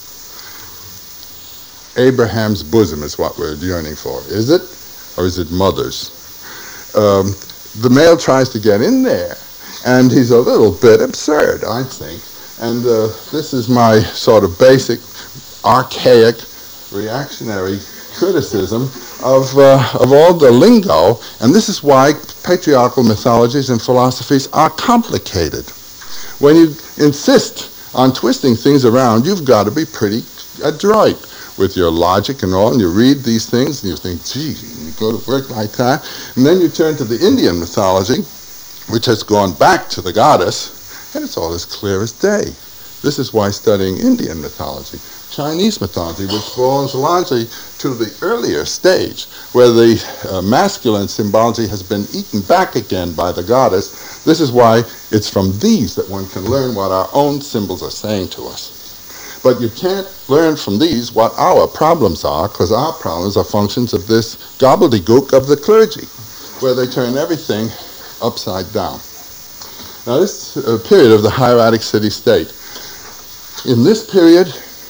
Abraham's bosom is what we're yearning for. Is it? Or is it mothers? The male tries to get in there, and he's a little bit absurd, I think. And this is my sort of basic, archaic, reactionary criticism of all the lingo, and this is why patriarchal mythologies and philosophies are complicated. When you insist on twisting things around, you've got to be pretty adroit with your logic and all, and you read these things and you think, gee, you go to work like that, and then you turn to the Indian mythology, which has gone back to the goddess, and it's all as clear as day. This is why studying Indian mythology, Chinese mythology, which falls largely to the earlier stage, where the masculine symbology has been eaten back again by the goddess. This is why it's from these that one can learn what our own symbols are saying to us. But you can't learn from these what our problems are, because our problems are functions of this gobbledygook of the clergy, where they turn everything upside down. Now this period of the hieratic city-state, in this period,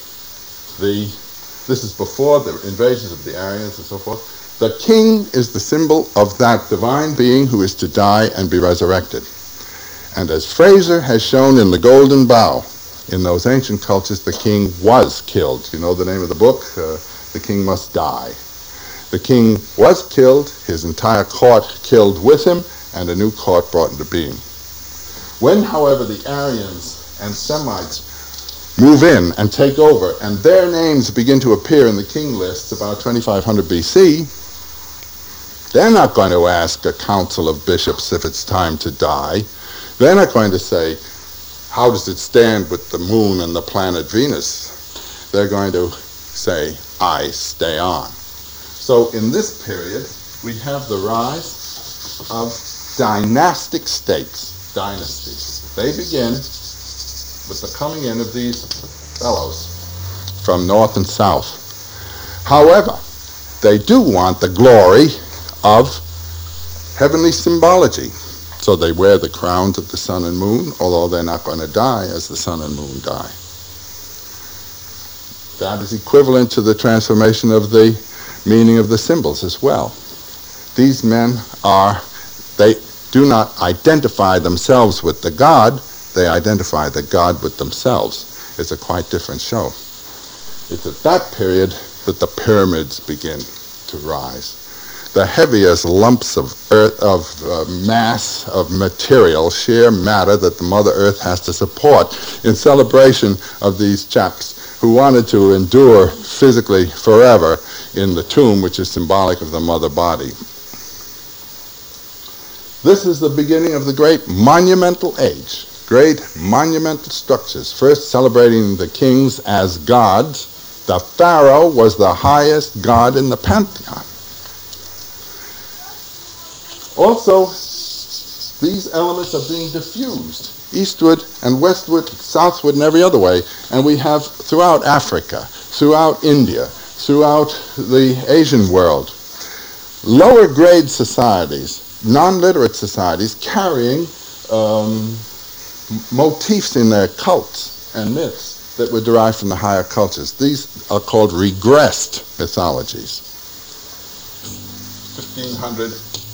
this is before the invasions of the Aryans and so forth, the king is the symbol of that divine being who is to die and be resurrected. And as Fraser has shown in The Golden Bough, In those ancient cultures, the king was killed. You know the name of the book? The King Must Die. The king was killed, his entire court killed with him, and a new court brought into being. When, however, the Aryans and Semites move in and take over, and their names begin to appear in the king lists about 2500 BC, they're not going to ask a council of bishops if it's time to die. They're not going to say, how does it stand with the moon and the planet Venus? They're going to say, I stay on. So in this period, we have the rise of dynastic states, dynasties. They begin with the coming in of these fellows from north and south. However, they do want the glory of heavenly symbology. So they wear the crowns of the sun and moon, although they're not going to die as the sun and moon die. That is equivalent to the transformation of the meaning of the symbols as well. These men they do not identify themselves with the god, they identify the god with themselves. It's a quite different show. It's at that period that the pyramids begin to rise. The heaviest lumps of earth, mass, of material, sheer matter that the Mother Earth has to support in celebration of these chaps who wanted to endure physically forever in the tomb, which is symbolic of the mother body. This is the beginning of the great monumental age, great monumental structures, first celebrating the kings as gods. The pharaoh was the highest god in the pantheon. Also, these elements are being diffused eastward and westward, southward, and every other way. And we have throughout Africa, throughout India, throughout the Asian world, lower grade societies, non-literate societies, carrying motifs in their cults and myths that were derived from the higher cultures. These are called regressed mythologies. 1500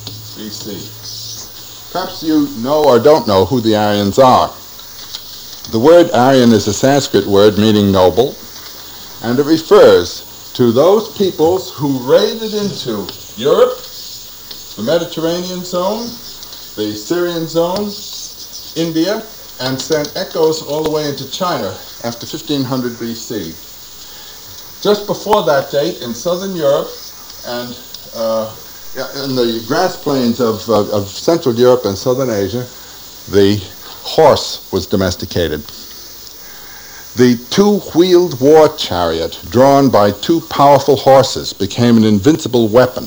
BC. Perhaps you know or don't know who the Aryans are. The word Aryan is a Sanskrit word meaning noble, and it refers to those peoples who raided into Europe, the Mediterranean zone, the Syrian zone, India, and sent echoes all the way into China after 1500 BC. Just before that date, in southern Europe and in the grass plains of Central Europe and Southern Asia, the horse was domesticated. The two-wheeled war chariot, drawn by two powerful horses, became an invincible weapon.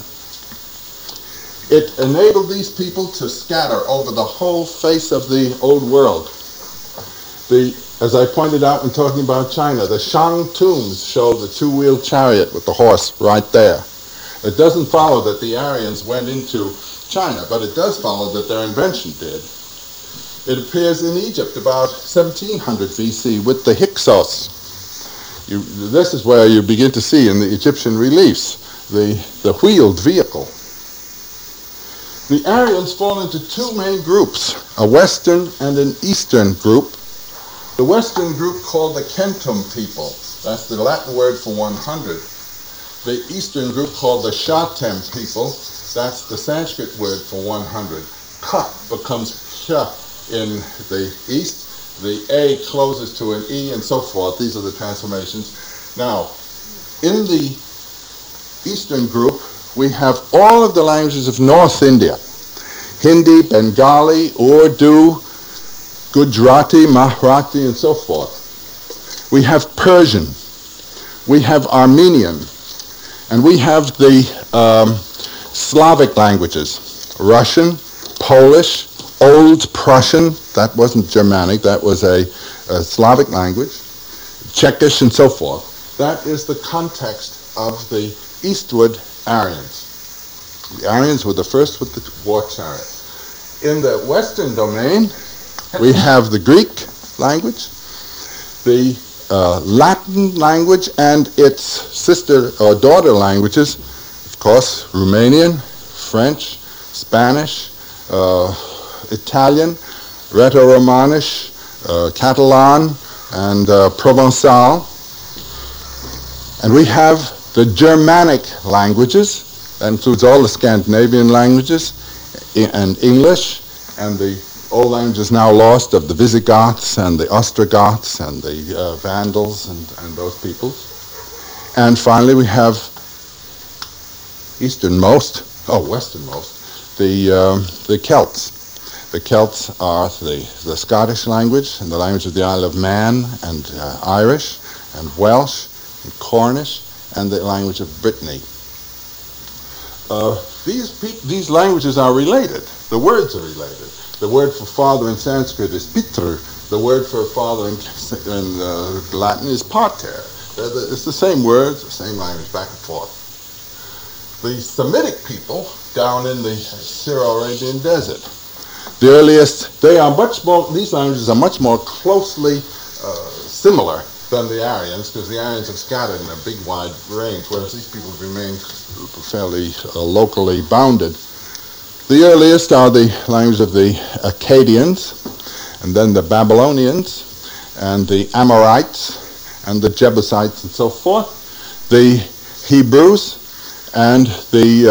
It enabled these people to scatter over the whole face of the old world. As I pointed out when talking about China, the Shang tombs show the two-wheeled chariot with the horse right there. It doesn't follow that the Aryans went into China, but it does follow that their invention did. It appears in Egypt about 1700 BC with the Hyksos. This is where you begin to see in the Egyptian reliefs the wheeled vehicle. The Aryans fall into two main groups, a Western and an Eastern group. The Western group called the Kentum people. That's the Latin word for 100. The Eastern group called the Shatem people. That's the Sanskrit word for 100. Ka becomes Sha in the East. The A closes to an E and so forth. These are the transformations. Now, in the Eastern group, we have all of the languages of North India. Hindi, Bengali, Urdu, Gujarati, Marathi, and so forth. We have Persian. We have Armenian. And we have the Slavic languages, Russian, Polish, Old Prussian, that wasn't Germanic, that was a Slavic language, Czechish, and so forth. That is the context of the eastward Aryans. The Aryans were the first with the war chariot. In the Western domain, we have the Greek language, the Latin language and its sister or daughter languages, of course, Romanian, French, Spanish, Italian, Rheto-Romanish, Catalan, and Provençal. And we have the Germanic languages. That includes all the Scandinavian languages and English, and the old languages now lost of the Visigoths and the Ostrogoths and the Vandals and those peoples. And finally we have westernmost, the Celts. The Celts are the Scottish language and the language of the Isle of Man and Irish and Welsh and Cornish and the language of Brittany. These languages are related. The words are related. The word for father in Sanskrit is Pitru. The word for father in Latin is Pater. It's the same words, the same language, back and forth. The Semitic people down in the Syro-Arabian desert, the earliest, these languages are much more closely similar than the Aryans, because the Aryans have scattered in a big wide range, whereas these people remain fairly locally bounded. The earliest are the language of the Akkadians, and then the Babylonians, and the Amorites, and the Jebusites, and so forth. The Hebrews, and the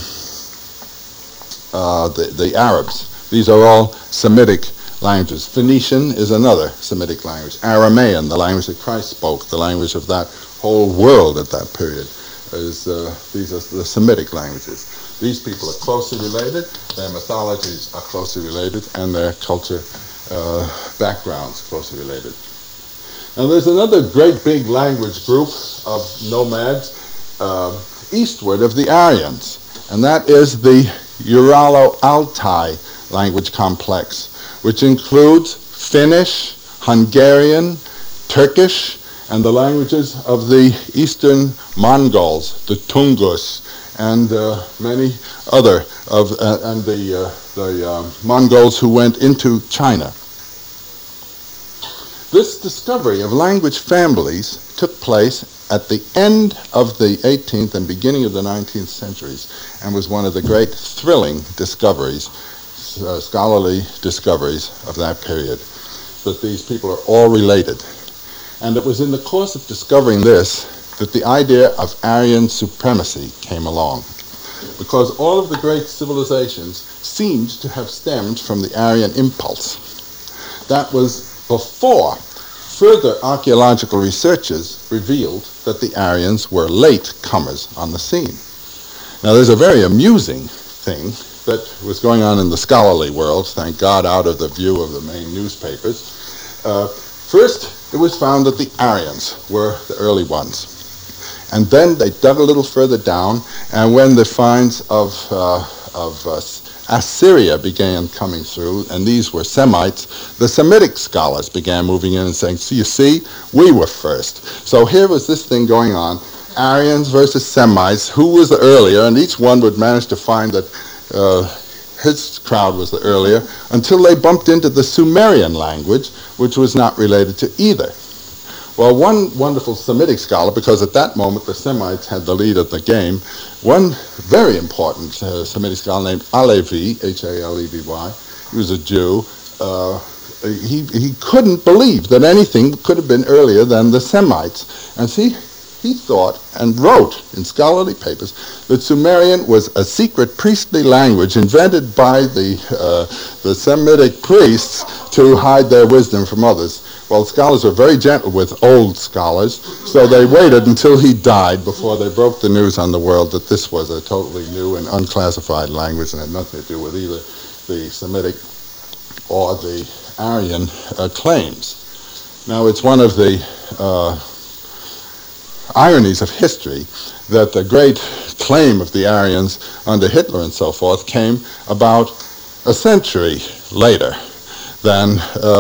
Arabs. These are all Semitic languages. Phoenician is another Semitic language. Aramaean, the language that Christ spoke, the language of that whole world at that period. These are the Semitic languages. These people are closely related, their mythologies are closely related, and their culture backgrounds closely related. And there's another great big language group of nomads eastward of the Aryans, and that is the Uralo-Altai language complex, which includes Finnish, Hungarian, Turkish, and the languages of the eastern Mongols, the Tungus, and many other and the Mongols who went into China. This discovery of language families took place at the end of the 18th and beginning of the 19th centuries, and was one of the great thrilling discoveries, scholarly discoveries of that period, that these people are all related. And it was in the course of discovering this that the idea of Aryan supremacy came along, because all of the great civilizations seemed to have stemmed from the Aryan impulse. That was before further archaeological researches revealed that the Aryans were late comers on the scene. Now, there's a very amusing thing that was going on in the scholarly world, thank God, out of the view of the main newspapers. First, it was found that the Aryans were the early ones. And then they dug a little further down, and when the finds of Assyria began coming through, and these were Semites, the Semitic scholars began moving in and saying, so you see, we were first. So here was this thing going on, Aryans versus Semites, who was the earlier, and each one would manage to find that his crowd was the earlier, until they bumped into the Sumerian language, which was not related to either. Well, one wonderful Semitic scholar, because at that moment the Semites had the lead of the game, one very important Semitic scholar named Halevi, H-A-L-E-V-Y, he was a Jew, he couldn't believe that anything could have been earlier than the Semites. And see, he thought and wrote in scholarly papers that Sumerian was a secret priestly language invented by the Semitic priests to hide their wisdom from others. Well, scholars were very gentle with old scholars, so they waited until he died before they broke the news on the world that this was a totally new and unclassified language and had nothing to do with either the Semitic or the Aryan claims. Now, it's one of the ironies of history that the great claim of the Aryans under Hitler and so forth came about a century later than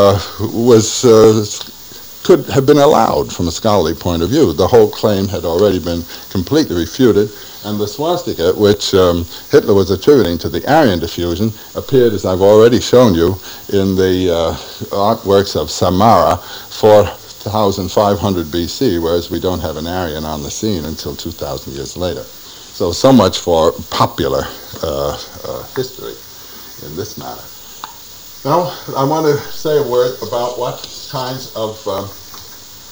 could have been allowed from a scholarly point of view. The whole claim had already been completely refuted, and the swastika, which Hitler was attributing to the Aryan diffusion, appeared, as I've already shown you, in the artworks of Samarra 4,500 BC, whereas we don't have an Aryan on the scene until 2,000 years later. So much for popular history in this matter. Now, I want to say a word about what kinds of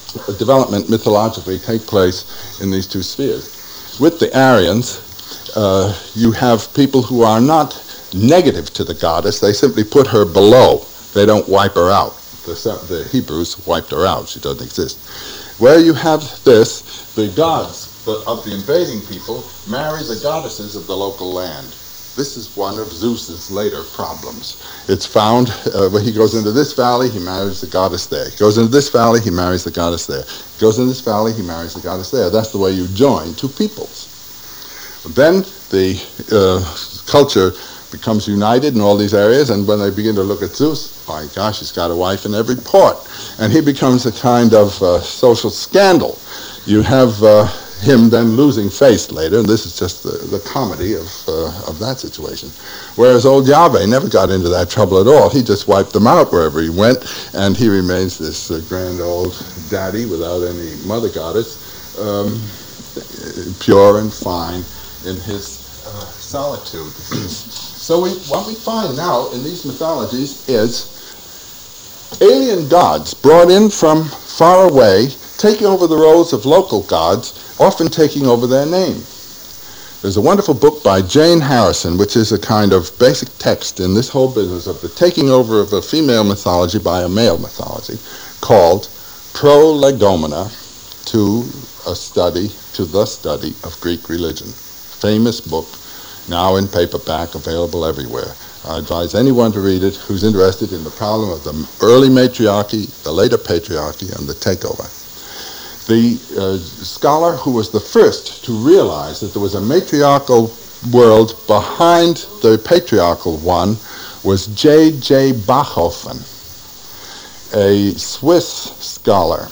development mythologically take place in these two spheres. With the Aryans, you have people who are not negative to the goddess. They simply put her below. They don't wipe her out. The Hebrews wiped her out. She doesn't exist. Where you have this, the gods of the invading people marry the goddesses of the local land. This is one of Zeus's later problems. It's found when he goes into this valley, he marries the goddess there. He goes into this valley, he marries the goddess there. He goes into this valley, he marries the goddess there. That's the way you join two peoples. Then the culture becomes united in all these areas, and when they begin to look at Zeus, my gosh, he's got a wife in every port. And he becomes a kind of social scandal. You have him then losing face later, and this is just the comedy of that situation. Whereas old Yahweh never got into that trouble at all. He just wiped them out wherever he went, and he remains this grand old daddy without any mother goddess, pure and fine in his solitude. So what we find now in these mythologies is alien gods brought in from far away, taking over the roles of local gods, often taking over their name. There's a wonderful book by Jane Harrison, which is a kind of basic text in this whole business of the taking over of a female mythology by a male mythology, called Prolegomena, to the study of Greek religion. Famous book, now in paperback, available everywhere. I advise anyone to read it who's interested in the problem of the early matriarchy, the later patriarchy, and the takeover. The scholar who was the first to realize that there was a matriarchal world behind the patriarchal one was J.J. Bachhofen, a Swiss scholar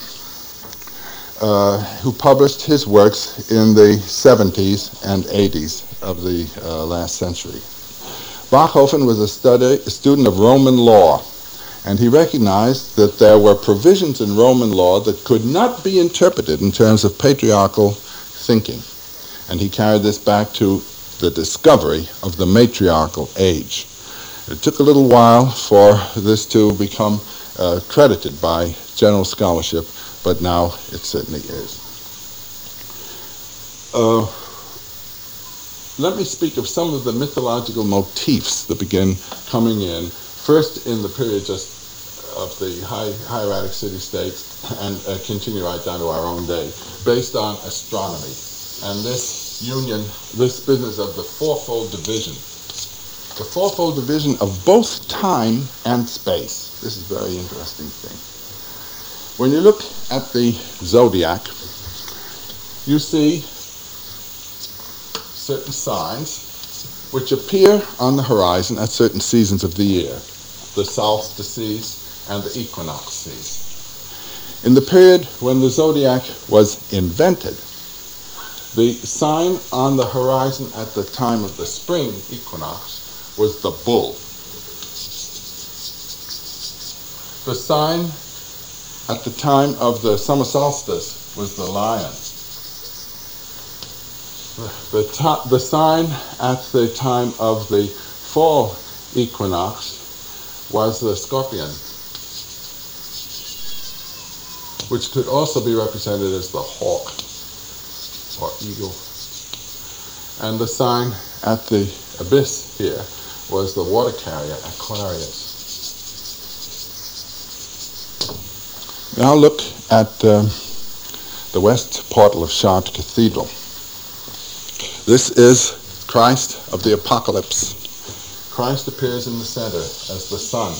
who published his works in the 70s and 80s of the last century. Bachhofen was a student of Roman law, and he recognized that there were provisions in Roman law that could not be interpreted in terms of patriarchal thinking. And he carried this back to the discovery of the matriarchal age. It took a little while for this to become credited by general scholarship, but now it certainly is. Let me speak of some of the mythological motifs that begin coming in, first in the period just of the hieratic city-states and continue right down to our own day, based on astronomy. And this union, this business of the fourfold division. The fourfold division of both time and space. This is a very interesting thing. When you look at the zodiac, you see certain signs which appear on the horizon at certain seasons of the year, the solstices and the equinoxes. In the period when the zodiac was invented, the sign on the horizon at the time of the spring equinox was the bull. The sign at the time of the summer solstice was the lion. The sign at the time of the fall equinox was the scorpion, which could also be represented as the hawk or eagle. And the sign at the abyss here was the water carrier, Aquarius. Now look at the west portal of Chartres Cathedral. This is Christ of the Apocalypse. Christ appears in the center as the sun.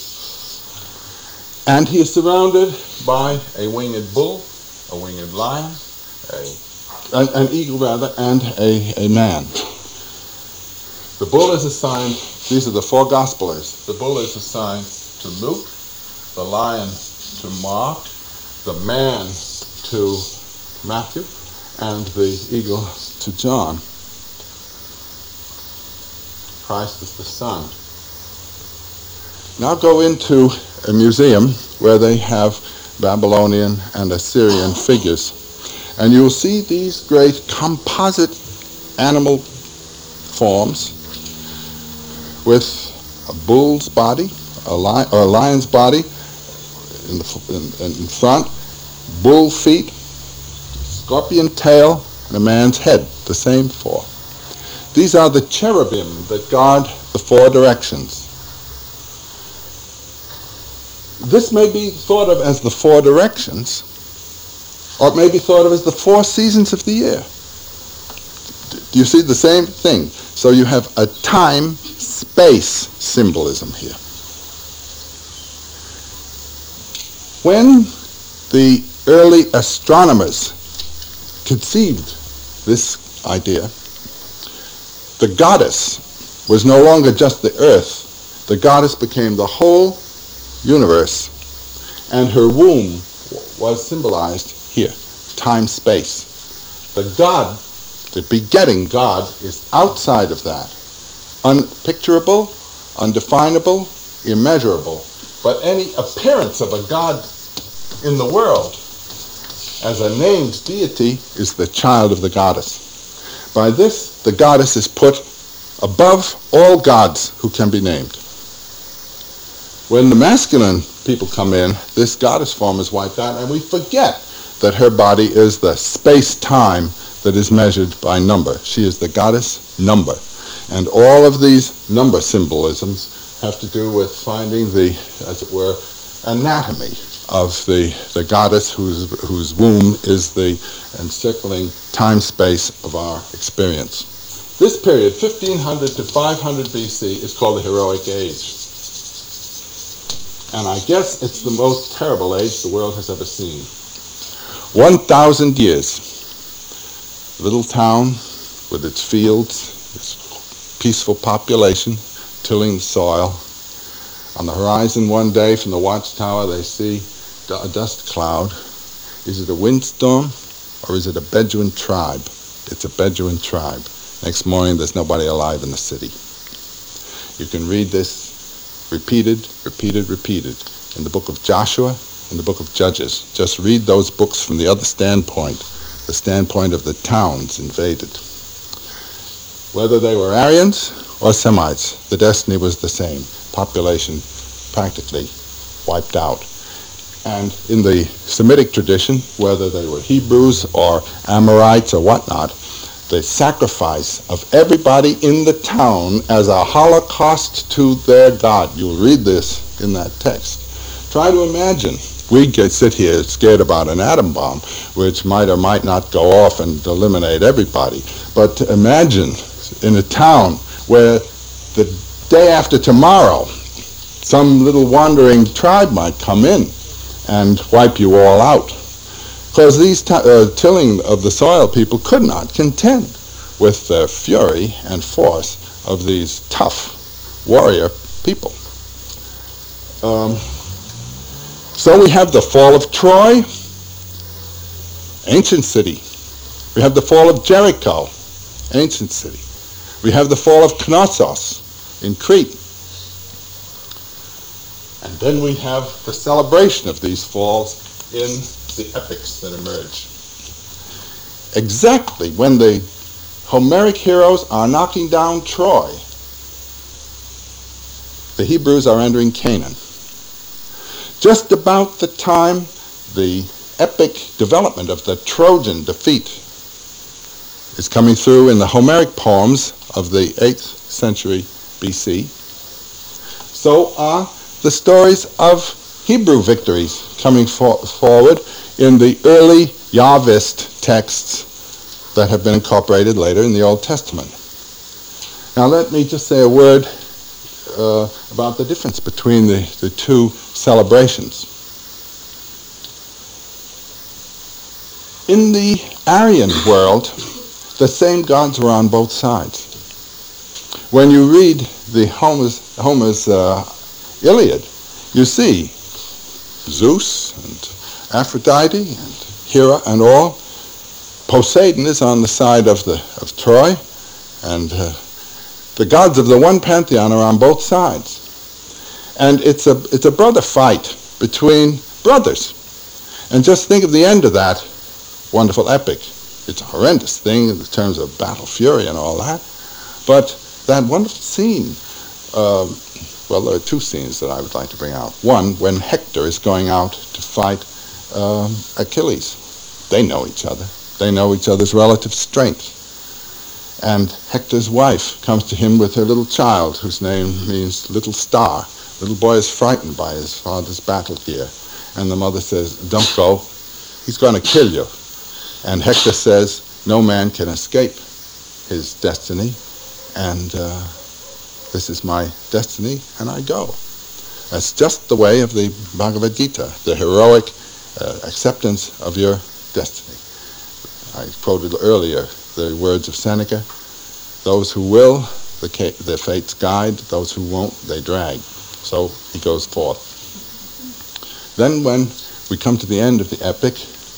And he is surrounded by a winged bull, a winged lion, an eagle rather, and a man. The bull is assigned, these are the four gospelers. The bull is assigned to Luke, the lion to Mark, the man to Matthew, and the eagle to John. Christ is the Son. Now go into a museum where they have Babylonian and Assyrian figures, and you'll see these great composite animal forms with a bull's body, a lion's body in front, bull feet, scorpion tail, and a man's head, the same four. These are the cherubim that guard the four directions. This may be thought of as the four directions, or it may be thought of as the four seasons of the year. Do you see the same thing? So you have a time-space symbolism here. When the early astronomers conceived this idea, the goddess was no longer just the earth. The goddess became the whole universe, and her womb was symbolized here, time-space. The God, the begetting God, is outside of that, unpicturable, undefinable, immeasurable. But any appearance of a God in the world as a named deity is the child of the goddess. By this, the goddess is put above all gods who can be named. When the masculine people come in, this goddess form is wiped out, and we forget that her body is the space-time that is measured by number. She is the goddess number. And all of these number symbolisms have to do with finding the, as it were, anatomy of the goddess whose womb is the encircling time-space of our experience. This period, 1500 to 500 BC, is called the Heroic Age. And I guess it's the most terrible age the world has ever seen. 1,000 years. Little town with its fields, its peaceful population, tilling the soil. On the horizon one day from the watchtower they see a dust cloud. Is it a windstorm or is it a Bedouin tribe? It's a Bedouin tribe. Next morning there's nobody alive in the city. You can read this repeated in the book of Joshua, in the book of Judges. Just read those books from the other standpoint, the standpoint of the towns invaded. Whether they were Aryans or Semites, the destiny was the same. Population practically wiped out. And in the Semitic tradition, whether they were Hebrews or Amorites or whatnot, the sacrifice of everybody in the town as a holocaust to their God. You'll read this in that text. Try to imagine. We sit here scared about an atom bomb, which might or might not go off and eliminate everybody. But imagine in a town where the day after tomorrow, some little wandering tribe might come in and wipe you all out. Because these tilling of the soil people could not contend with the fury and force of these tough warrior people. So we have the fall of Troy, ancient city. We have the fall of Jericho, ancient city. We have the fall of Knossos in Crete. And then we have the celebration of these falls in the epics that emerge. Exactly when the Homeric heroes are knocking down Troy, the Hebrews are entering Canaan. Just about the time the epic development of the Trojan defeat is coming through in the Homeric poems of the 8th century BC, so are the stories of Hebrew victories coming forward in the early Yahvist texts that have been incorporated later in the Old Testament. Now let me just say a word about the difference between the two celebrations. In the Aryan world, the same gods were on both sides. When you read the Homer's Iliad, you see Zeus and Aphrodite and Hera and all. Poseidon is on the side of Troy, and the gods of the one pantheon are on both sides. And it's a brother fight between brothers. And just think of the end of that wonderful epic. It's a horrendous thing in terms of battle fury and all that. But that wonderful scene, well, there are two scenes that I would like to bring out. One, when Hector is going out to fight Achilles. They know each other. They know each other's relative strength. And Hector's wife comes to him with her little child, whose name means little star. The little boy is frightened by his father's battle gear. And the mother says, don't go. He's going to kill you. And Hector says, no man can escape his destiny. And this is my destiny, and I go. That's just the way of the Bhagavad Gita, the heroic acceptance of your destiny. I quoted earlier the words of Seneca, those who will, the fates guide, those who won't, they drag. So he goes forth. Then when we come to the end of the epic,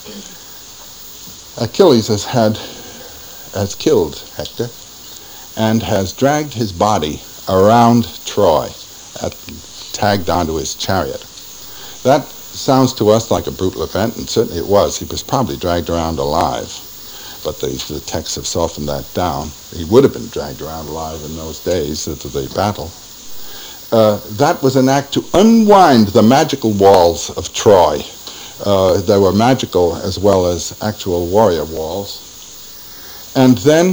Achilles has killed Hector and has dragged his body around Troy, tagged onto his chariot. That sounds to us like a brutal event, and certainly it was. He was probably dragged around alive, but the texts have softened that down. He would have been dragged around alive in those days of the battle. That was an act to unwind the magical walls of Troy. They were magical as well as actual warrior walls. And then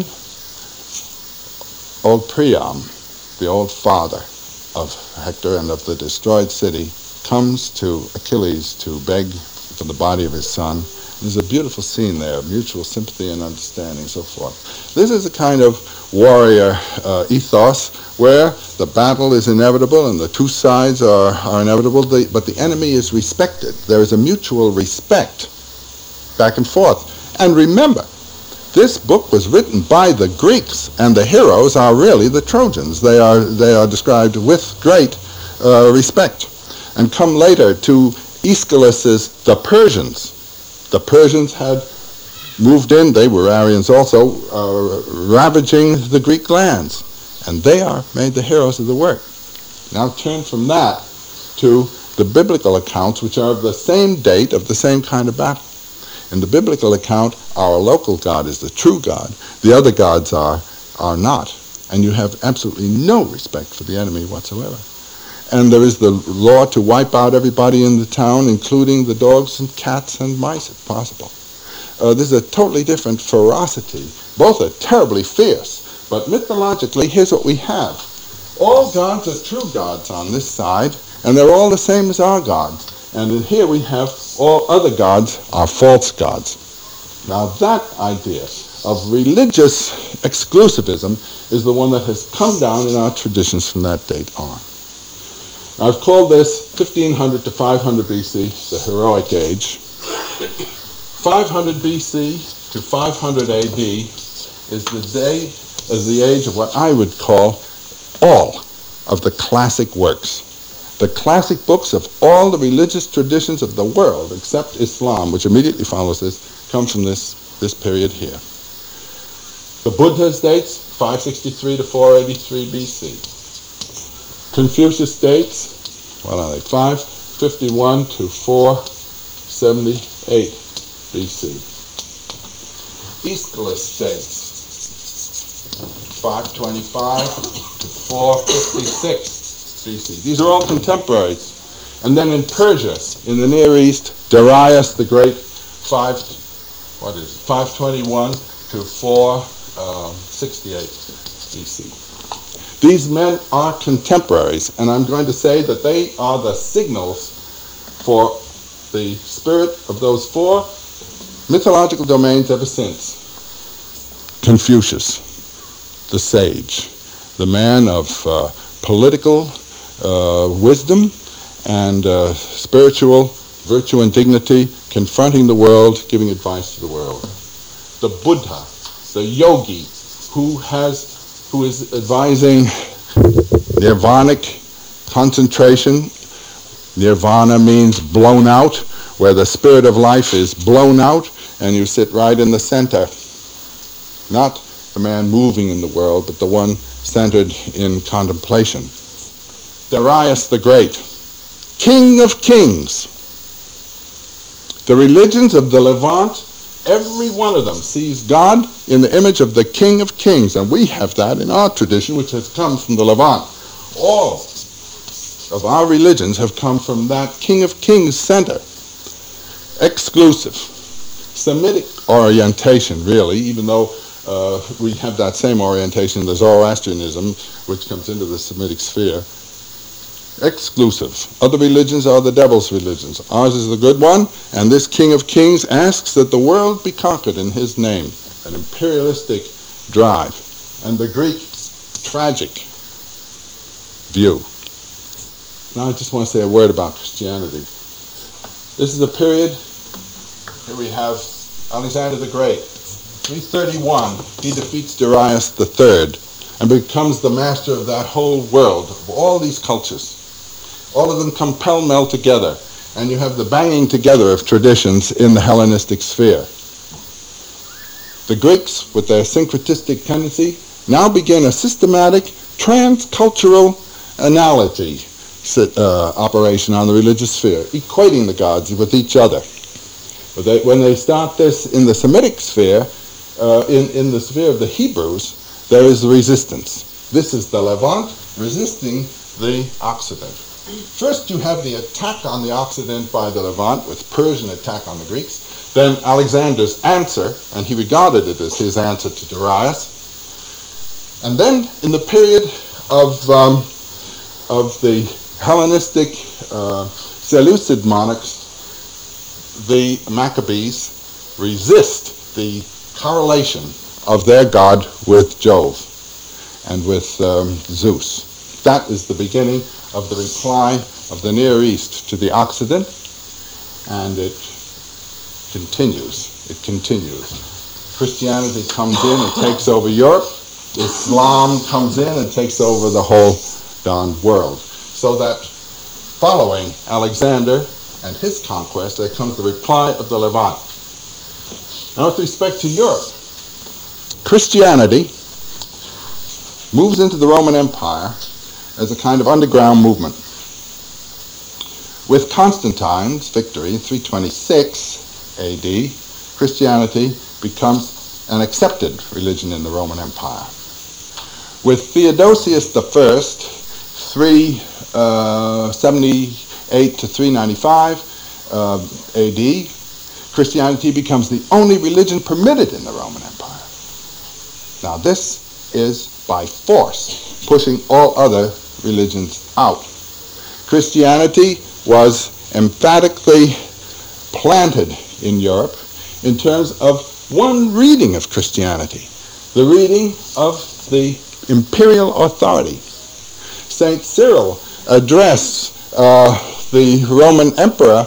old Priam, the old father of Hector and of the destroyed city, comes to Achilles to beg for the body of his son. There's a beautiful scene there, mutual sympathy and understanding, and so forth. This is a kind of warrior ethos where the battle is inevitable and the two sides are inevitable, but the enemy is respected. There is a mutual respect back and forth. And remember, this book was written by the Greeks, and the heroes are really the Trojans. They are described with great respect. And come later to Aeschylus's The Persians. The Persians had moved in, they were Aryans also, ravaging the Greek lands. And they are made the heroes of the work. Now turn from that to the biblical accounts, which are of the same date, of the same kind of battle. In the biblical account, our local God is the true God. The other gods are not. And you have absolutely no respect for the enemy whatsoever. And there is the law to wipe out everybody in the town, including the dogs and cats and mice, if possible. This is a totally different ferocity. Both are terribly fierce. But mythologically, here's what we have. All gods are true gods on this side, and they're all the same as our gods. And in here we have all other gods are false gods. Now that idea of religious exclusivism is the one that has come down in our traditions from that date on. I've called this 1500 to 500 BC, the heroic age. 500 BC to 500 AD is the age of what I would call all of the classic works. The classic books of all the religious traditions of the world, except Islam, which immediately follows this, come from this period here. The Buddha's dates, 563 to 483 BC. Confucius dates, what are they, 551 to 478 BC. Aeschylus dates, 525 to 456 BC. These are all contemporaries. And then in Persia, in the Near East, Darius the Great, 521 to 468 BC. These men are contemporaries, and I'm going to say that they are the signals for the spirit of those four mythological domains ever since. Confucius, the sage, the man of political wisdom and spiritual virtue and dignity, confronting the world, giving advice to the world. The Buddha, the yogi, who is advising nirvanic concentration. Nirvana means blown out, where the spirit of life is blown out, and you sit right in the center. Not the man moving in the world, but the one centered in contemplation. Darius the Great, King of Kings. The religions of the Levant, every one of them sees God in the image of the King of Kings, and we have that in our tradition, which has come from the Levant. All of our religions have come from that King of Kings center. exclusive, Semitic orientation, really, even though we have that same orientation in the Zoroastrianism, which comes into the Semitic sphere. Exclusive. Other religions are the devil's religions. Ours is the good one, and this King of Kings asks that the world be conquered in his name, an imperialistic drive. And the Greek tragic view. Now I just want to say a word about Christianity. This is a period, here we have Alexander the Great. 331, he defeats Darius III and becomes the master of that whole world, of all these cultures. All of them come pell-mell together, and you have the banging together of traditions in the Hellenistic sphere. The Greeks, with their syncretistic tendency, now begin a systematic transcultural analogy operation on the religious sphere, equating the gods with each other. But when they start this in the Semitic sphere, in the sphere of the Hebrews, there is resistance. This is the Levant resisting the Occident. First you have the attack on the Occident by the Levant, with Persian attack on the Greeks. Then Alexander's answer, and he regarded it as his answer to Darius. And then in the period of the Hellenistic Seleucid monarchs, the Maccabees resist the correlation of their god with Jove and with Zeus. That is the beginning of the reply of the Near East to the Occident, and it continues. It continues. Christianity comes in and takes over Europe. Islam comes in and takes over the whole darn world. So that following Alexander and his conquest, there comes the reply of the Levant. Now with respect to Europe, Christianity moves into the Roman Empire as a kind of underground movement. With Constantine's victory in 326 AD, Christianity becomes an accepted religion in the Roman Empire. With Theodosius I, 378 to 395 AD, Christianity becomes the only religion permitted in the Roman Empire. Now this is by force, pushing all other religions out. Christianity was emphatically planted in Europe in terms of one reading of Christianity, the reading of the imperial authority. St. Cyril addressed the Roman emperor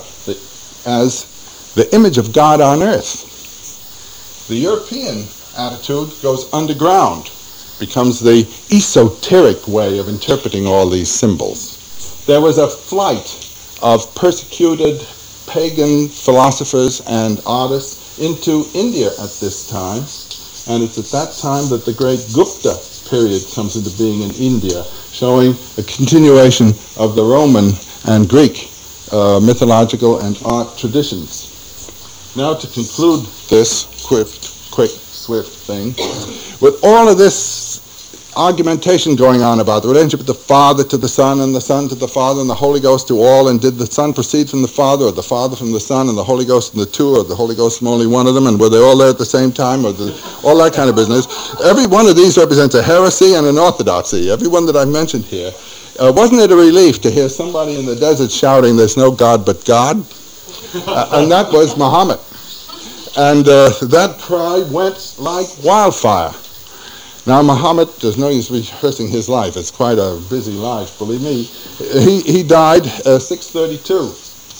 as the image of God on earth. The European attitude goes underground, becomes the esoteric way of interpreting all these symbols. There was a flight of persecuted pagan philosophers and artists into India at this time, and it's at that time that the great Gupta period comes into being in India, showing a continuation of the Roman and Greek mythological and art traditions. Now to conclude this quick, swift thing, with all of this argumentation going on about the relationship of the Father to the Son and the Son to the Father and the Holy Ghost to all, and did the Son proceed from the Father, or the Father from the Son and the Holy Ghost from the two, or the Holy Ghost from only one of them, and were they all there at the same time, or all that kind of business. Every one of these represents a heresy and an orthodoxy. Every one that I've mentioned here. Wasn't it a relief to hear somebody in the desert shouting, "There's no God but God"? And that was Muhammad. And that cry went like wildfire. Now Muhammad, there's no use rehearsing his life. It's quite a busy life, believe me. He died 632.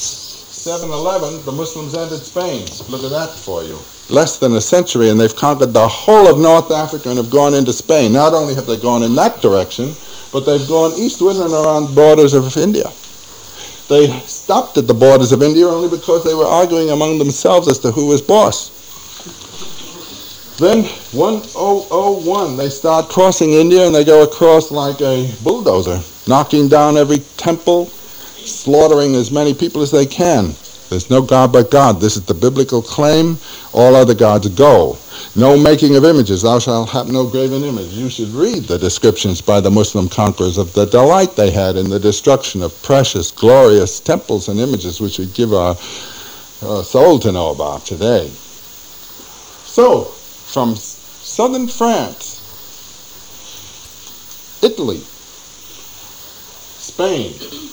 711, the Muslims entered Spain. Look at that for you. Less than a century, and they've conquered the whole of North Africa and have gone into Spain. Not only have they gone in that direction, but they've gone eastward and around the borders of India. They stopped at the borders of India only because they were arguing among themselves as to who was boss. Then 1001, they start crossing India, and they go across like a bulldozer, knocking down every temple, slaughtering as many people as they can. There's no God but God. This is the biblical claim. All other gods go. No making of images. Thou shalt have no graven image. You should read the descriptions by the Muslim conquerors of the delight they had in the destruction of precious, glorious temples and images, which would give our soul to know about today. So, from southern France, Italy, Spain,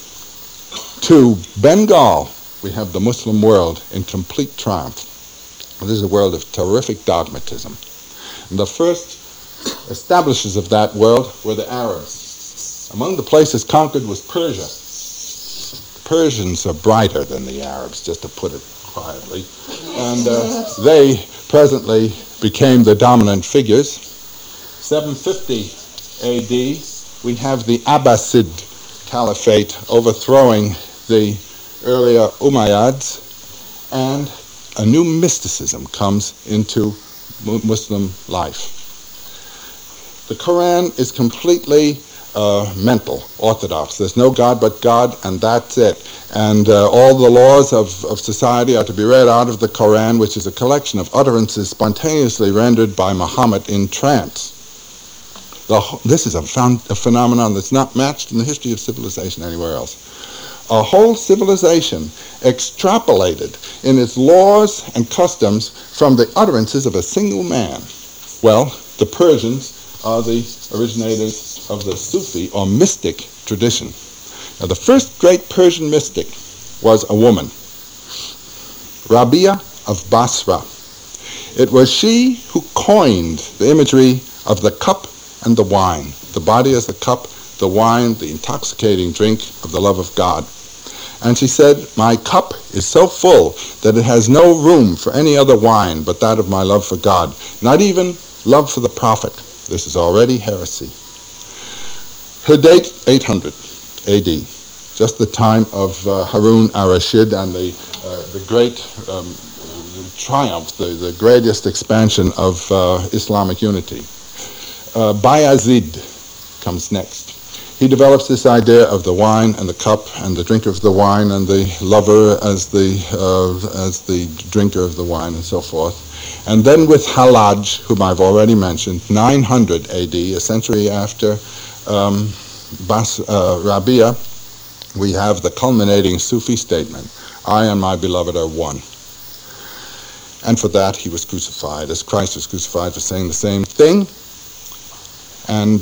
to Bengal, we have the Muslim world in complete triumph. This is a world of terrific dogmatism. And the first establishers of that world were the Arabs. Among the places conquered was Persia. The Persians are brighter than the Arabs, just to put it quietly. And they presently became the dominant figures. 750 A.D., we have the Abbasid Caliphate overthrowing the earlier Umayyads, and a new mysticism comes into Muslim life. The Quran is completely mental, orthodox. There's no God but God, and that's it. And all the laws of society are to be read out of the Quran, which is a collection of utterances spontaneously rendered by Muhammad in trance. This is a phenomenon that's not matched in the history of civilization anywhere else. A whole civilization extrapolated in its laws and customs from the utterances of a single man. Well, the Persians are the originators of the Sufi or mystic tradition. Now, the first great Persian mystic was a woman, Rabia of Basra. It was she who coined the imagery of the cup and the wine. The body as the cup, the wine, the intoxicating drink of the love of God. And she said, my cup is so full that it has no room for any other wine but that of my love for God, not even love for the prophet. This is already heresy. Her date, 800 A.D., just the time of Harun al-Rashid and the great triumph, the greatest expansion of Islamic unity. Bayazid comes next. He develops this idea of the wine and the cup and the drinker of the wine and the lover as the drinker of the wine and so forth. And then with Hallaj, whom I've already mentioned, 900 A.D., a century after Rabia, we have the culminating Sufi statement, I and my beloved are one. And for that he was crucified, as Christ was crucified for saying the same thing. And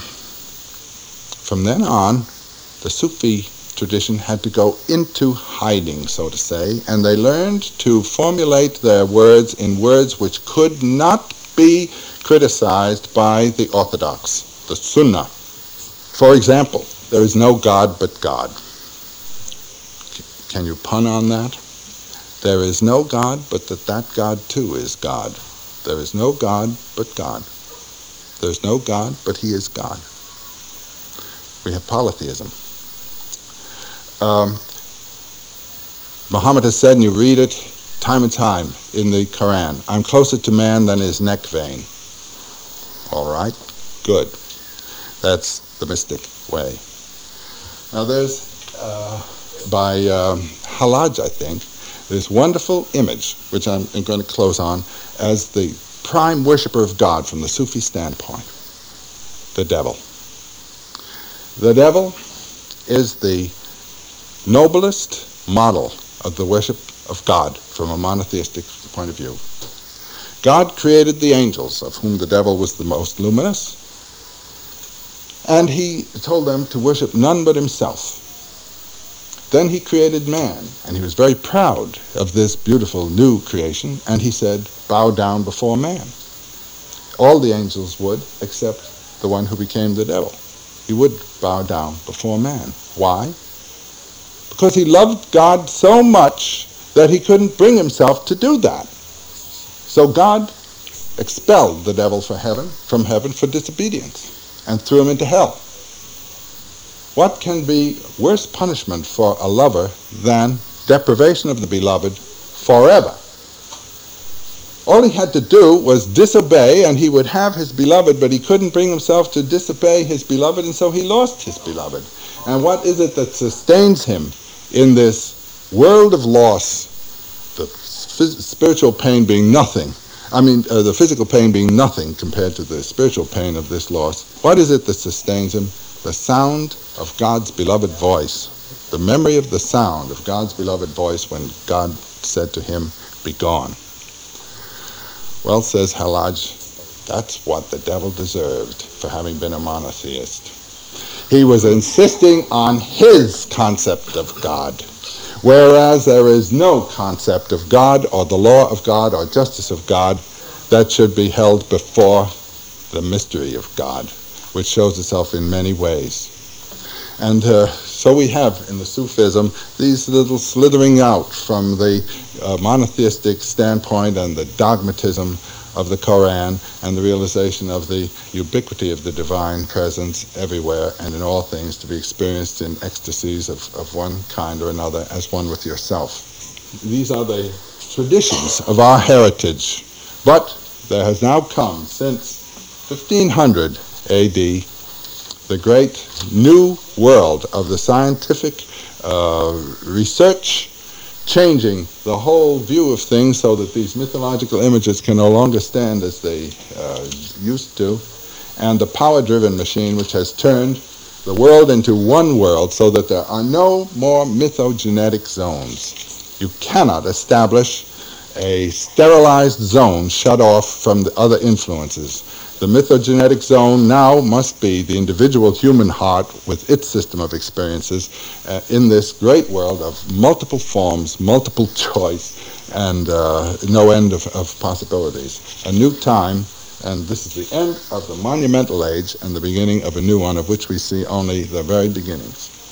from then on, the Sufi tradition had to go into hiding, so to say, and they learned to formulate their words in words which could not be criticized by the orthodox, the Sunnah. For example, there is no God but God. Can you pun on that? There is no God but that God too is God. There is no God but God. There is no God but he is God. We have polytheism. Muhammad has said, and you read it time and time in the Quran, I'm closer to man than his neck vein. All right, good. That's the mystic way. Now there's, by Hallaj, I think, this wonderful image, which I'm going to close on, as the prime worshiper of God from the Sufi standpoint, the devil. The devil is the noblest model of the worship of God from a monotheistic point of view. God created the angels, of whom the devil was the most luminous, and he told them to worship none but himself. Then he created man, and he was very proud of this beautiful new creation, and he said, bow down before man. All the angels would, except the one who became the devil. He would bow down before man. Why? Because he loved God so much that he couldn't bring himself to do that. So God expelled the devil from heaven for disobedience and threw him into hell. What can be worse punishment for a lover than deprivation of the beloved forever? All he had to do was disobey, and he would have his beloved, but he couldn't bring himself to disobey his beloved, and so he lost his beloved. And what is it that sustains him in this world of loss, the spiritual pain being nothing, the physical pain being nothing compared to the spiritual pain of this loss? What is it that sustains him? The sound of God's beloved voice, the memory of the sound of God's beloved voice when God said to him, "Be gone." Well, says Halaj, that's what the devil deserved for having been a monotheist. He was insisting on his concept of God, whereas there is no concept of God or the law of God or justice of God that should be held before the mystery of God, which shows itself in many ways. And so we have in the Sufism these little slithering out from the monotheistic standpoint and the dogmatism of the Quran and the realization of the ubiquity of the divine presence everywhere and in all things, to be experienced in ecstasies of one kind or another as one with yourself. These are the traditions of our heritage. But there has now come, since 1500 A.D., the great new world of the scientific research, changing the whole view of things so that these mythological images can no longer stand as they used to, and the power-driven machine which has turned the world into one world so that there are no more mythogenetic zones. You cannot establish a sterilized zone shut off from the other influences. The mythogenetic zone now must be the individual human heart with its system of experiences in this great world of multiple forms, multiple choice, and no end of possibilities. A new time, and this is the end of the monumental age and the beginning of a new one of which we see only the very beginnings.